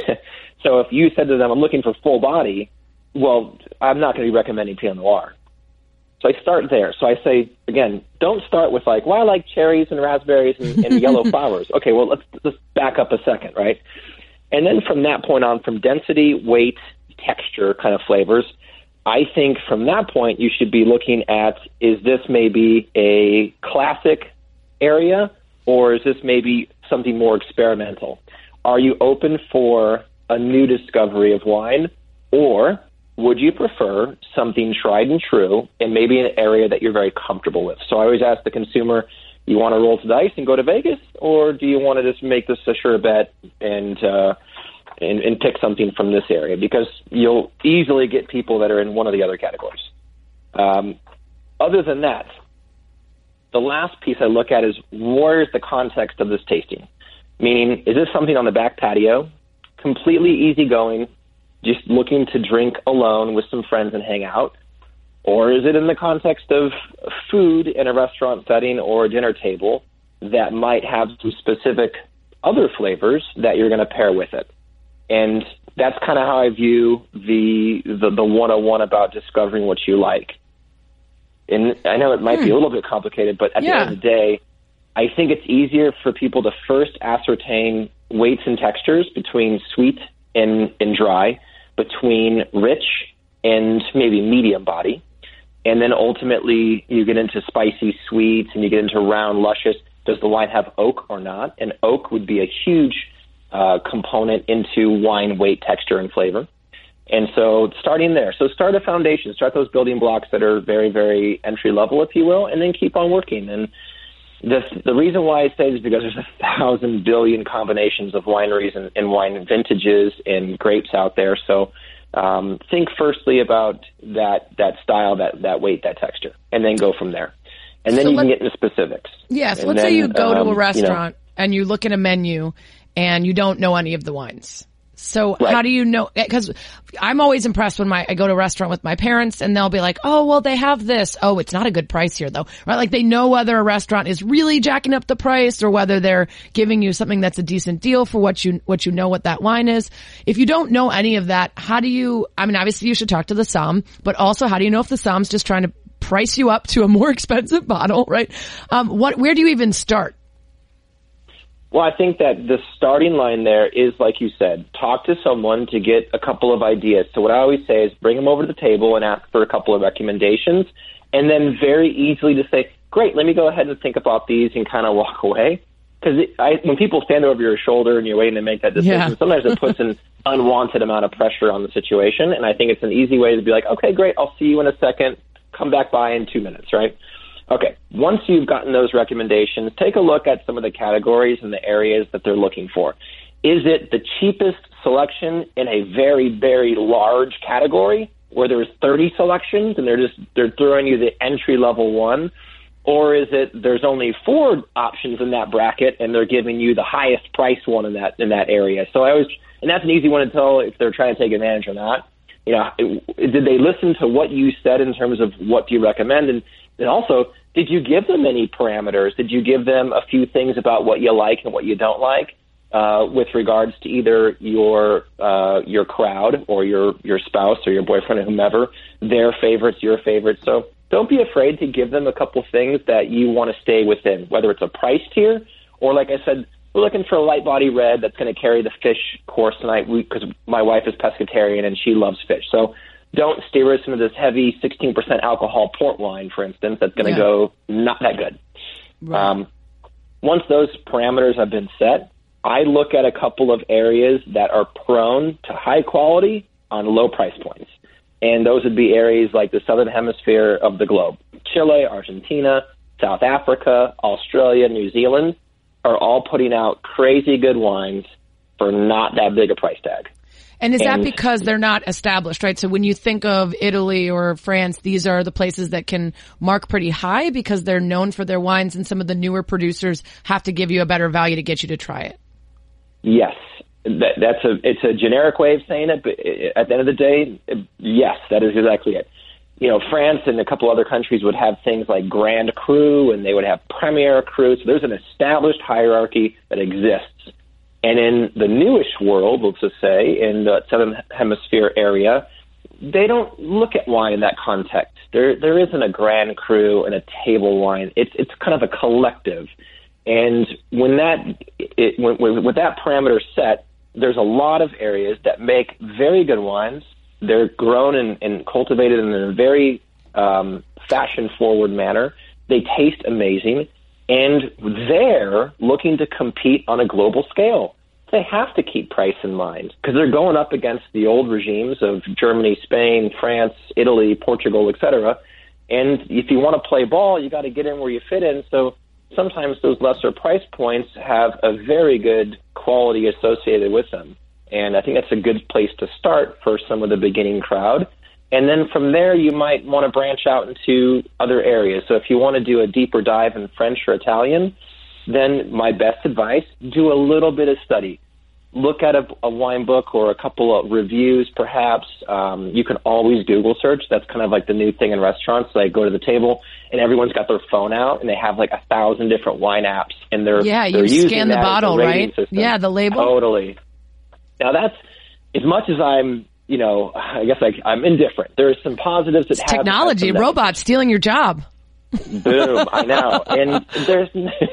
So if you said to them, I'm looking for full body, well, I'm not going to be recommending Pinot Noir. So I start there. So I say, again, don't start with like, well, I like cherries and raspberries and, and yellow flowers. Okay, well, let's let's back up a second, right? And then from that point on, from density, weight, texture kind of flavors, I think from that point you should be looking at, is this maybe a classic area or is this maybe something more experimental? Are you open for a new discovery of wine, or would you prefer something tried and true and maybe an area that you're very comfortable with? So I always ask the consumer, you want to roll the dice and go to Vegas, or do you want to just make this a sure bet and, uh, and, and pick something from this area? Because you'll easily get people that are in one of the other categories. Um, other than that, the last piece I look at is, where is the context of this tasting? Meaning, is this something on the back patio, completely easygoing, just looking to drink alone with some friends and hang out? Or is it in the context of food in a restaurant setting or a dinner table that might have some specific other flavors that you're going to pair with it? And that's kind of how I view the, the the one oh one about discovering what you like. And I know it might hmm. be a little bit complicated, but at yeah. the end of the day, I think it's easier for people to first ascertain weights and textures between sweet and, and dry, between rich and maybe medium body. And then ultimately you get into spicy sweets and you get into round, luscious. Does the wine have oak or not? And oak would be a huge uh, component into wine weight, texture, and flavor. And so starting there. So start a foundation, start those building blocks that are very, very entry level, if you will, and then keep on working. And the, the reason why I say this is because there's a thousand billion combinations of wineries and, and wine vintages and grapes out there. So um, think firstly about that that style, that, that weight, that texture, and then go from there. And then so you can get into specifics. Yes, and let's then, say you go um, to a restaurant you know, and you look at a menu and you don't know any of the wines. So right. how do you know? Because I'm always impressed when my I go to a restaurant with my parents and they'll be like, oh, well, they have this. Oh, it's not a good price here, though. Right? Like they know whether a restaurant is really jacking up the price or whether they're giving you something that's a decent deal for what you what you know what that wine is. If you don't know any of that, how do you? I mean, obviously you should talk to the som, but also how do you know if the som's just trying to price you up to a more expensive bottle, right? Um, what? Where do you even start? Well, I think that the starting line there is, like you said, talk to someone to get a couple of ideas. So what I always say is bring them over to the table and ask for a couple of recommendations, and then very easily to say, great, let me go ahead and think about these and kind of walk away. Because when people stand over your shoulder and you're waiting to make that decision, yeah. sometimes it puts an unwanted amount of pressure on the situation, and I think it's an easy way to be like, okay, great, I'll see you in a second, come back by in two minutes, right? Okay, once you've gotten those recommendations, take a look at some of the categories and the areas that they're looking for. Is it the cheapest selection in a very, very large category where there's thirty selections and they're just they're throwing you the entry-level one? Or is it there's only four options in that bracket and they're giving you the highest price one in that in that area? So I always, and that's an easy one to tell if they're trying to take advantage or not. You know, did they listen to what you said in terms of what do you recommend? And And also, did you give them any parameters? Did you give them a few things about what you like and what you don't like uh, with regards to either your uh, your crowd or your, your spouse or your boyfriend or whomever, their favorites, your favorites? So don't be afraid to give them a couple things that you want to stay within, whether it's a price tier or, like I said, we're looking for a light body red that's going to carry the fish course tonight because my wife is pescatarian and she loves fish. So don't steer us into this heavy sixteen percent alcohol port wine, for instance, that's going to Yeah. go not that good. Right. Um, once those parameters have been set, I look at a couple of areas that are prone to high quality on low price points. And those would be areas like the southern hemisphere of the globe. Chile, Argentina, South Africa, Australia, New Zealand are all putting out crazy good wines for not that big a price tag. And is that And- because they're not established, right? So when you think of Italy or France, these are the places that can mark pretty high because they're known for their wines, and some of the newer producers have to give you a better value to get you to try it. Yes, that, that's a it's a generic way of saying it, but at the end of the day, yes, that is exactly it. You know, France and a couple other countries would have things like Grand Cru, and they would have Premier Cru. So there's an established hierarchy that exists. And in the newish world, let's just say, in the Southern Hemisphere area, they don't look at wine in that context. There there isn't a Grand Cru and a table wine. It's it's kind of a collective. And when that it, when, when, with that parameter set, there's a lot of areas that make very good wines. They're grown and, and cultivated in a very um, fashion-forward manner. They taste amazing, and they're looking to compete on a global scale. They have to keep price in mind because they're going up against the old regimes of Germany, Spain, France, Italy, Portugal, et cetera. And if you want to play ball, you got to get in where you fit in. So sometimes those lesser price points have a very good quality associated with them. And I think that's a good place to start for some of the beginning crowd. And then from there, you might want to branch out into other areas. So if you want to do a deeper dive in French or Italian, then my best advice, do a little bit of study. Look at a, a wine book or a couple of reviews, perhaps. Um, you can always Google search. That's kind of like the new thing in restaurants. Like go to the table and everyone's got their phone out and they have like a thousand different wine apps. And they're Yeah, they're you using scan the that as a bottle, rating right? system. Yeah, the label. Totally. Now that's, as much as I'm, you know, I guess I, I'm indifferent. There are some positives that It's have technology, have some robots stealing your job. Boom, I know. And there's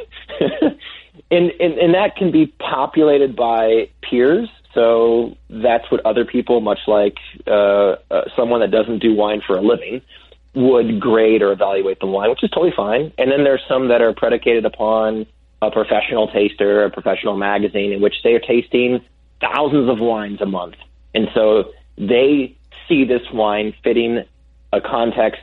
and, and and that can be populated by peers. So that's what other people, much like uh, uh, someone that doesn't do wine for a living, would grade or evaluate the wine, which is totally fine. And then there's some that are predicated upon a professional taster, a professional magazine, in which they are tasting thousands of wines a month. And so they see this wine fitting a context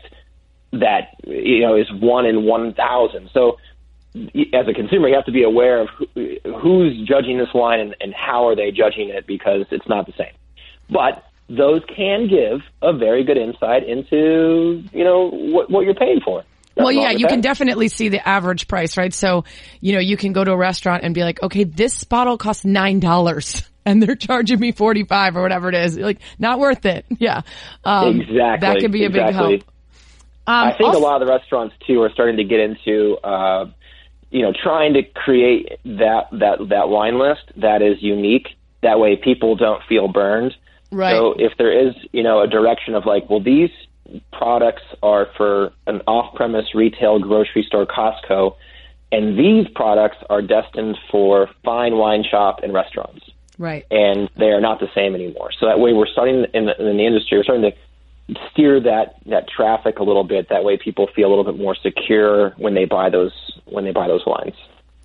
that, you know, is one in one thousand. So as a consumer, you have to be aware of who, who's judging this wine and, and how are they judging it, because it's not the same. But those can give a very good insight into, you know, what, what you're paying for. Well, Nothing yeah, wrong with you that. can definitely see the average price, right? So, you know, you can go to a restaurant and be like, okay, this bottle costs nine dollars and they're charging me forty-five or whatever it is. Like, not worth it. Yeah. Um, Exactly. That could be a big exactly. help. Um, I think also- a lot of the restaurants too are starting to get into, uh, you know, trying to create that, that, that wine list that is unique. That way people don't feel burned. Right. So if there is, you know, a direction of like, well, these products are for an off-premise retail grocery store, Costco, and these products are destined for fine wine shop and restaurants. Right. And they are not the same anymore. So that way we're starting in the, in the industry, we're starting to steer that, that traffic a little bit. That way people feel a little bit more secure when they buy those, when they buy those wines.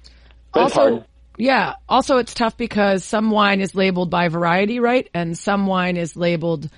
But it's Also, hard. yeah. Also, it's tough because some wine is labeled by variety, right? And some wine is labeled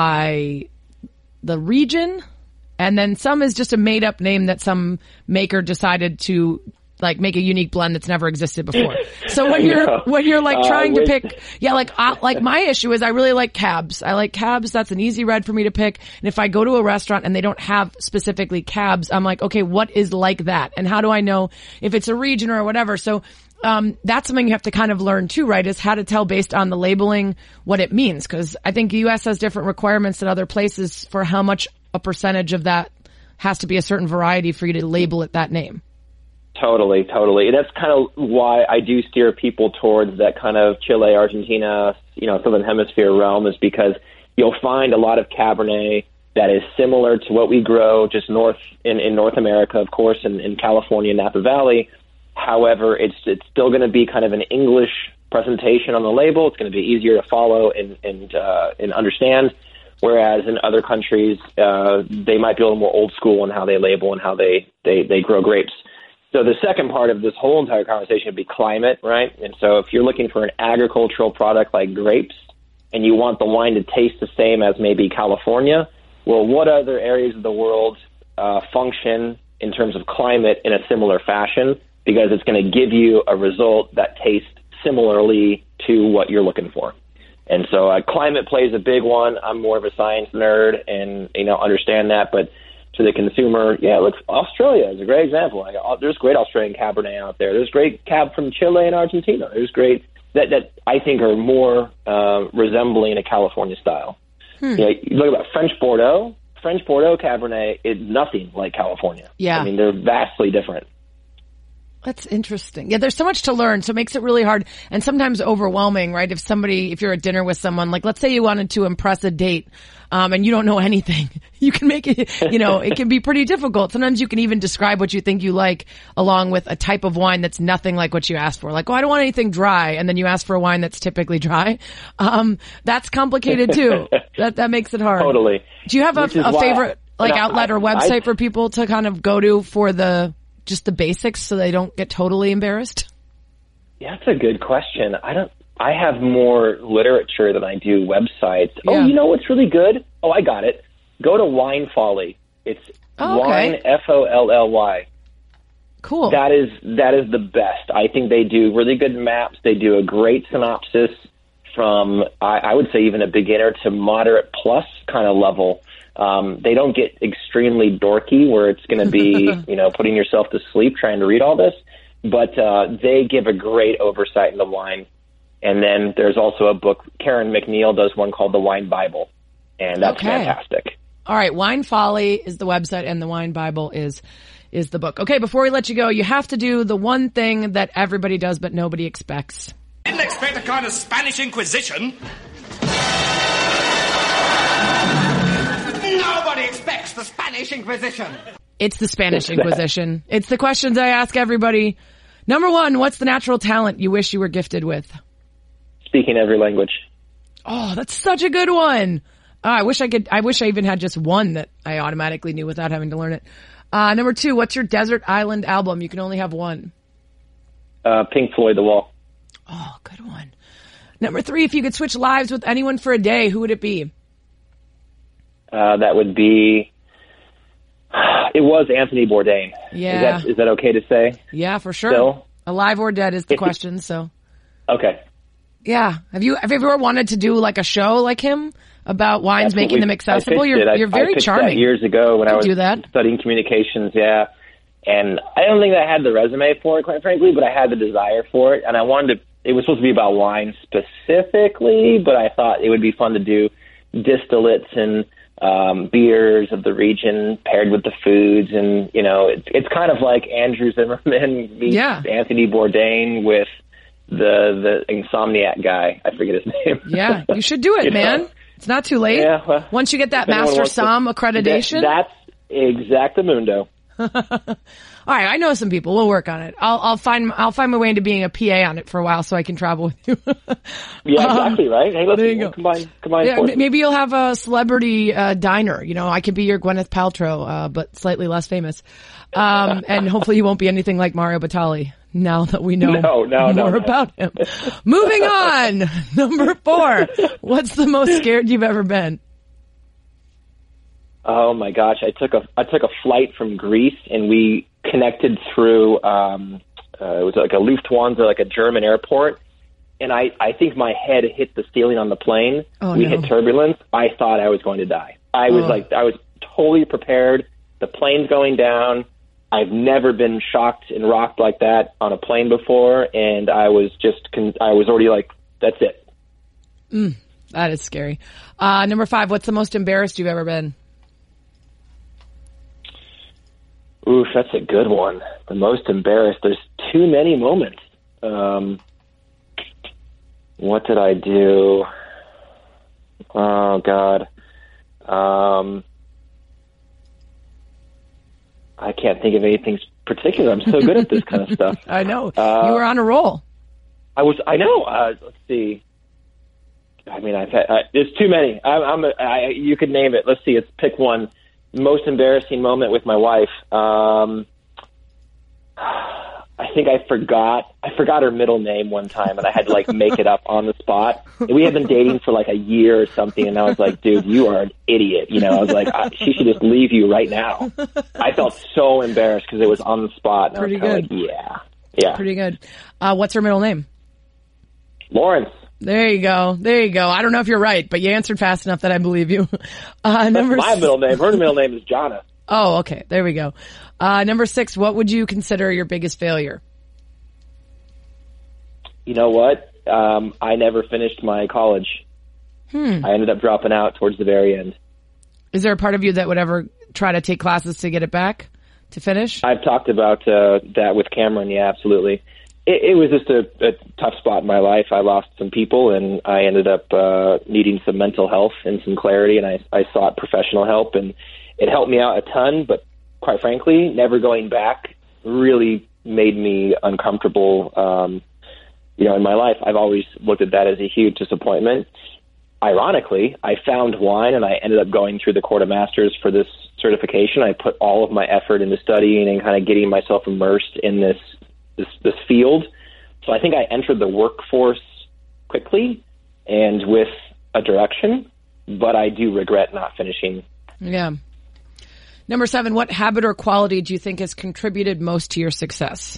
by the region. And then some is just a made up name that some maker decided to like make a unique blend that's never existed before. So when I you're, know. when you're like Uh, trying to with- pick, yeah, like, I, like my issue is I really like cabs. I like cabs. That's an easy red for me to pick. And if I go to a restaurant and they don't have specifically cabs, I'm like, okay, what is like that? And how do I know if it's a region or whatever? So, um, that's something you have to kind of learn too, right? Is how to tell based on the labeling what it means. Cause I think U S has different requirements than other places for how much a percentage of that has to be a certain variety for you to label it that name. Totally, totally. And that's kind of why I do steer people towards that kind of Chile, Argentina, you know, Southern Hemisphere realm, is because you'll find a lot of Cabernet that is similar to what we grow just north in, in North America, of course, in, in California, Napa Valley. However, it's it's still going to be kind of an English presentation on the label. It's going to be easier to follow and and uh, and understand. whereas in other countries, uh, they might be a little more old school in how they label and how they, they, they grow grapes. So the second part of this whole entire conversation would be climate, right? And so if you're looking for an agricultural product like grapes and you want the wine to taste the same as maybe California, well, what other areas of the world uh, function in terms of climate in a similar fashion? Because it's going to give you a result that tastes similarly to what you're looking for. And so uh, climate plays a big one. I'm more of a science nerd and, you know, understand that. But to the consumer, yeah, look, Australia is a great example. Like, uh, there's great Australian Cabernet out there. There's great Cab from Chile and Argentina. There's great that, that I think are more uh, resembling a California style. Hmm. You know, you look at French Bordeaux. French Bordeaux Cabernet is nothing like California. Yeah. I mean, they're vastly different. That's interesting. Yeah, there's so much to learn, so it makes it really hard and sometimes overwhelming, right? If somebody, if you're at dinner with someone, like let's say you wanted to impress a date, um, and you don't know anything, you can make it, you know, it can be pretty difficult. Sometimes you can even describe what you think you like along with a type of wine that's nothing like what you asked for. Like, oh, I don't want anything dry, and then you ask for a wine that's typically dry. Um, that's complicated too. that that makes it hard. Totally. Do you have a, a favorite like I, outlet or website I, for people to kind of go to for the just the basics so they don't get totally embarrassed? Yeah, that's a good question. I don't, I have more literature than I do websites. Yeah. Oh, you know what's really good? Oh, I got it. Go to Wine Folly. It's oh, okay. Wine, F O L L Y. Cool. That is, that is the best. I think they do really good maps. They do a great synopsis from, I, I would say even a beginner to moderate plus kind of level. Um, they don't get extremely dorky where it's going to be, you know, putting yourself to sleep trying to read all this, but uh, they give a great oversight into wine. And then there's also a book, Karen McNeil does one called The Wine Bible, and that's okay. fantastic. All right, Wine Folly is the website and The Wine Bible is is the book. Okay, before we let you go, you have to do the one thing that everybody does but nobody expects. Didn't expect a kind of Spanish Inquisition. Nobody expects the Spanish Inquisition. It's the Spanish Inquisition. It's the questions I ask everybody. Number one, what's the natural talent you wish you were gifted with? Speaking every language. Oh, that's such a good one. Oh, I wish I could, I wish I even had just one that I automatically knew without having to learn it. Uh, number two, what's your desert island album? You can only have one. Uh, Pink Floyd, The Wall. Oh, good one. Number three, if you could switch lives with anyone for a day, who would it be? Uh, that would be, it was Anthony Bourdain. Yeah. Is that, is that okay to say? Yeah, for sure. Still? Alive or dead is the question, so. Okay. Yeah. Have you, have you ever wanted to do like a show like him about wines, That's making we, them accessible? You're, I, you're very I pitched charming. That years ago when I was do that. studying communications, yeah. And I don't think that I had the resume for it, quite frankly, but I had the desire for it. And I wanted to, it was supposed to be about wine specifically, but I thought it would be fun to do distillates and um, beers of the region paired with the foods. And, you know, it's, it's kind of like Andrew Zimmerman meets yeah. Anthony Bourdain with the, the Insomniac guy. I forget his name. Yeah, you should do it, man. Know? It's not too late. Yeah, well, once you get that Master Som accreditation. That, that's exactamundo. All right, I know some people. We'll work on it. I'll, I'll find I'll find my way into being a P A on it for a while so I can travel with you. Yeah, exactly, um, right? Hey, listen, there you we'll go. combine, combine yeah, forces. Maybe you'll have a celebrity uh, diner. You know, I could be your Gwyneth Paltrow, uh, but slightly less famous. Um, and hopefully you won't be anything like Mario Batali. Now that we know no, no, more no, no. about him. Moving on. Number four. What's the most scared you've ever been? Oh my gosh, I took a I took a flight from Greece and we connected through um uh, it was like a Lufthansa, like a German airport, and I I think my head hit the ceiling on the plane. Oh, we no. hit turbulence. I thought I was going to die. I was oh. like I was totally prepared. The plane's going down. I've never been shocked and rocked like that on a plane before, and I was just con- I was already like, that's it. Mm, that is scary. Uh number five, what's the most embarrassed you've ever been? Oof, that's a good one. The most embarrassed. There's too many moments. Um, what did I do? Oh, God. Um, I can't think of anything particular. I'm so good at this kind of stuff. I know. Uh, you were on a roll. I was, I know. Uh, let's see. I mean, I've had, I, there's too many. I, I'm a, I, you could name it. Let's see. Let's pick one. Most embarrassing moment with my wife. Um, I think I forgot. I forgot her middle name one time, and I had to like make it up on the spot. And we had been dating for like a year or something, and I was like, "Dude, you are an idiot." You know, I was like, I, "She should just leave you right now." I felt so embarrassed because it was on the spot. And Pretty I was good. Like, yeah, yeah. Pretty good. Uh, what's her middle name? Lawrence. There you go. There you go. I don't know if you're right, but you answered fast enough that I believe you. Uh, number That's my middle name. Her middle name is Jonna. Oh, okay. There we go. Uh, number six, what would you consider your biggest failure? You know what? Um, I never finished my college. Hmm. I ended up dropping out towards the very end. Is there a part of you that would ever try to take classes to get it back, to finish? I've talked about uh, that with Cameron. Yeah, absolutely. It, it was just a, a tough spot in my life. I lost some people, and I ended up uh, needing some mental health and some clarity, and I, I sought professional help, and it helped me out a ton, but quite frankly, never going back really made me uncomfortable. Um, you know, in my life, I've always looked at that as a huge disappointment. Ironically, I found wine, and I ended up going through the Court of Masters for this certification. I put all of my effort into studying and kind of getting myself immersed in this this, this field. So I think I entered the workforce quickly and with a direction, but I do regret not finishing. Yeah. Number seven, what habit or quality do you think has contributed most to your success?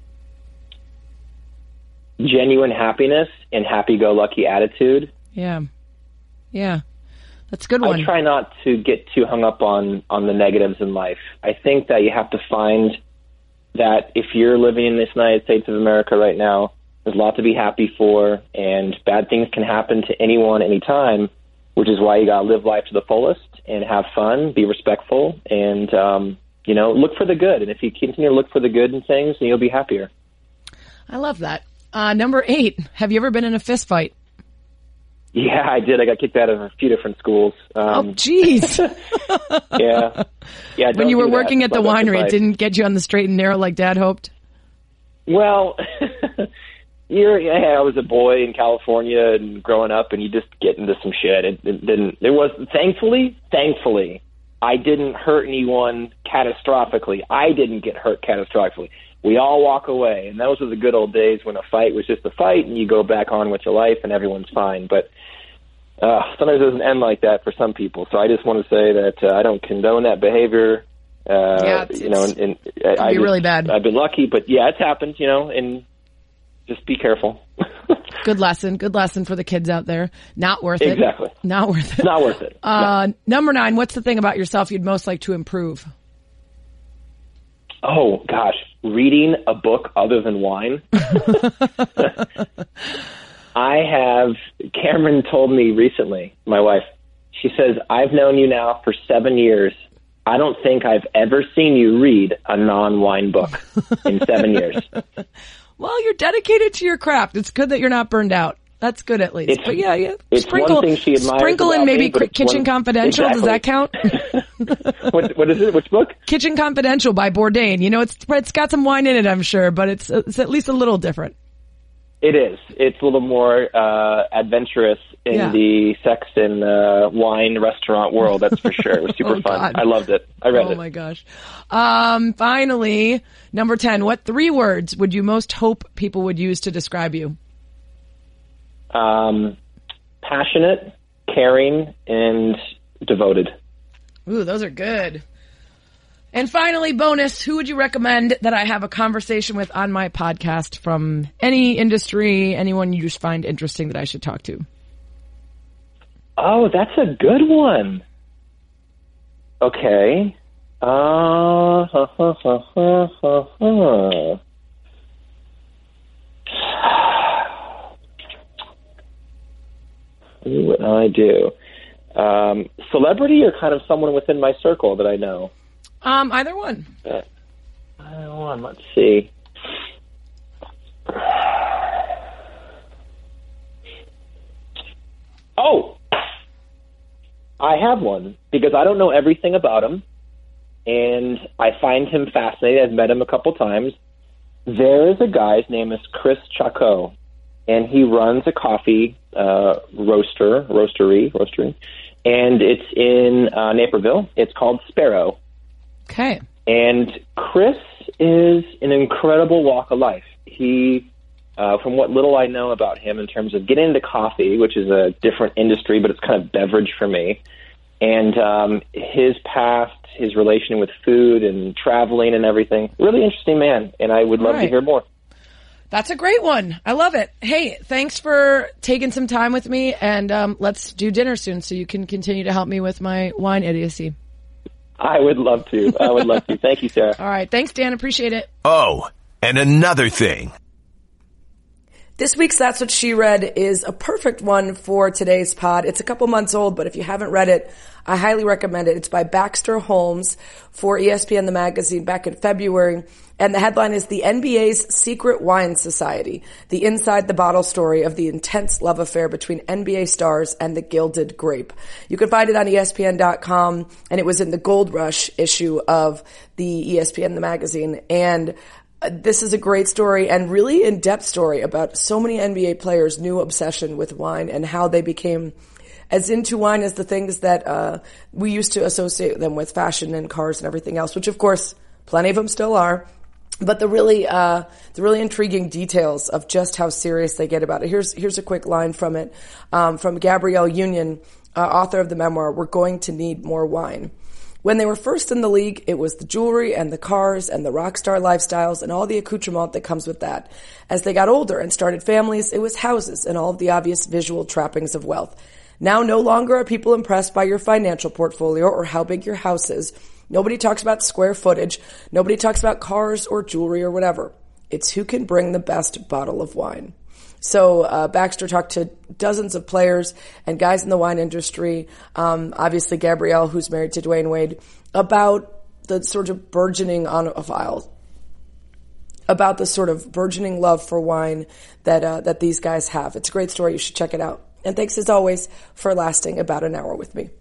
Genuine happiness and happy-go-lucky attitude. Yeah. Yeah. That's a good one. I try not to get too hung up on, on the negatives in life. I think that you have to find that if you're living in the United States of America right now, there's a lot to be happy for, and bad things can happen to anyone, anytime, which is why you got to live life to the fullest and have fun, be respectful, and, um, you know, look for the good. And if you continue to look for the good in things, then you'll be happier. I love that. Uh, number eight, have you ever been in a fist fight? Yeah, I did. I got kicked out of a few different schools. Um, oh, jeez. yeah. yeah. When you were working that, at the winery, it didn't get you on the straight and narrow like Dad hoped? Well, you're, yeah, I was a boy in California and growing up, and you just get into some shit. It, it didn't. It was thankfully, thankfully, I didn't hurt anyone catastrophically. I didn't get hurt catastrophically. We all walk away, and those were the good old days when a fight was just a fight, and you go back on with your life, and everyone's fine. But uh, sometimes it doesn't end like that for some people. So I just want to say that uh, I don't condone that behavior. Uh, yeah, it's, you know, and, and it can I be just, really bad. I've been lucky, but yeah, it's happened. You know, and just be careful. Good lesson. Good lesson for the kids out there. Not worth it. Exactly. Not worth it. Not worth it. Uh, no. Number nine. What's the thing about yourself you'd most like to improve? Oh gosh, reading a book other than wine. I have, Cameron told me recently, my wife, she says, I've known you now for seven years. I don't think I've ever seen you read a non-wine book in seven years. Well, you're dedicated to your craft. It's good that you're not burned out. That's good at least. It's, but yeah, yeah. It's sprinkle, one thing she admires sprinkle in about maybe me, Kitchen one, Confidential. Exactly. Does that count? what, what is it? Which book? Kitchen Confidential by Bourdain. You know, it's it's got some wine in it, I'm sure, but it's it's at least a little different. It is. It's a little more uh, adventurous in Yeah. the sex and uh, wine restaurant world. That's for sure. It was super Oh, fun. God. I loved it. I read Oh it. my gosh. Um, finally, number ten. What three words would you most hope people would use to describe you? Um, passionate, caring, and devoted. Ooh, those are good. And finally, bonus, who would you recommend that I have a conversation with on my podcast from any industry, anyone you just find interesting that I should talk to? Oh, that's a good one. Okay. Uh, huh, huh, huh, huh, huh, huh. What I do? Um, celebrity or kind of someone within my circle that I know? Um, either one. Uh, either one. Let's see. Oh, I have one because I don't know everything about him, and I find him fascinating. I've met him a couple times. There is a guy, his name is Chris Chaco, and he runs a coffee uh, roaster, roastery, roastery, and it's in uh, Naperville. It's called Sparrow. Okay. And Chris is an incredible walk of life. He, uh, from what little I know about him in terms of getting into coffee, which is a different industry, but it's kind of beverage for me, and um, his past, his relation with food and traveling and everything, really interesting man, and I would love right. to hear more. That's a great one. I love it. Hey, thanks for taking some time with me, and um, let's do dinner soon so you can continue to help me with my wine idiocy. I would love to. I would love to. Thank you, Sarah. All right. Thanks, Dan. Appreciate it. Oh, and another thing. This week's That's What She Read is a perfect one for today's pod. It's a couple months old, but if you haven't read it, I highly recommend it. It's by Baxter Holmes for E S P N The Magazine back in February. And the headline is The N B A's Secret Wine Society, the inside the bottle story of the intense love affair between N B A stars and the Gilded Grape. You can find it on E S P N dot com, and it was in the Gold Rush issue of the E S P N The Magazine. And this is a great story and really in-depth story about so many N B A players' new obsession with wine and how they became as into wine as the things that uh we used to associate them with, fashion and cars and everything else, which of course plenty of them still are. But the really uh the really intriguing details of just how serious they get about it. Here's here's a quick line from it, um, from Gabrielle Union, uh, author of the memoir, We're Going to Need More Wine. When they were first in the league, it was the jewelry and the cars and the rock star lifestyles and all the accoutrement that comes with that. As they got older and started families, it was houses and all of the obvious visual trappings of wealth. Now no longer are people impressed by your financial portfolio or how big your house is. Nobody talks about square footage. Nobody talks about cars or jewelry or whatever. It's who can bring the best bottle of wine. So uh, Baxter talked to dozens of players and guys in the wine industry, um, obviously Gabrielle, who's married to Dwayne Wade, about the sort of burgeoning onophile, about the sort of burgeoning love for wine that uh, that these guys have. It's a great story. You should check it out. And thanks as always for lasting about an hour with me.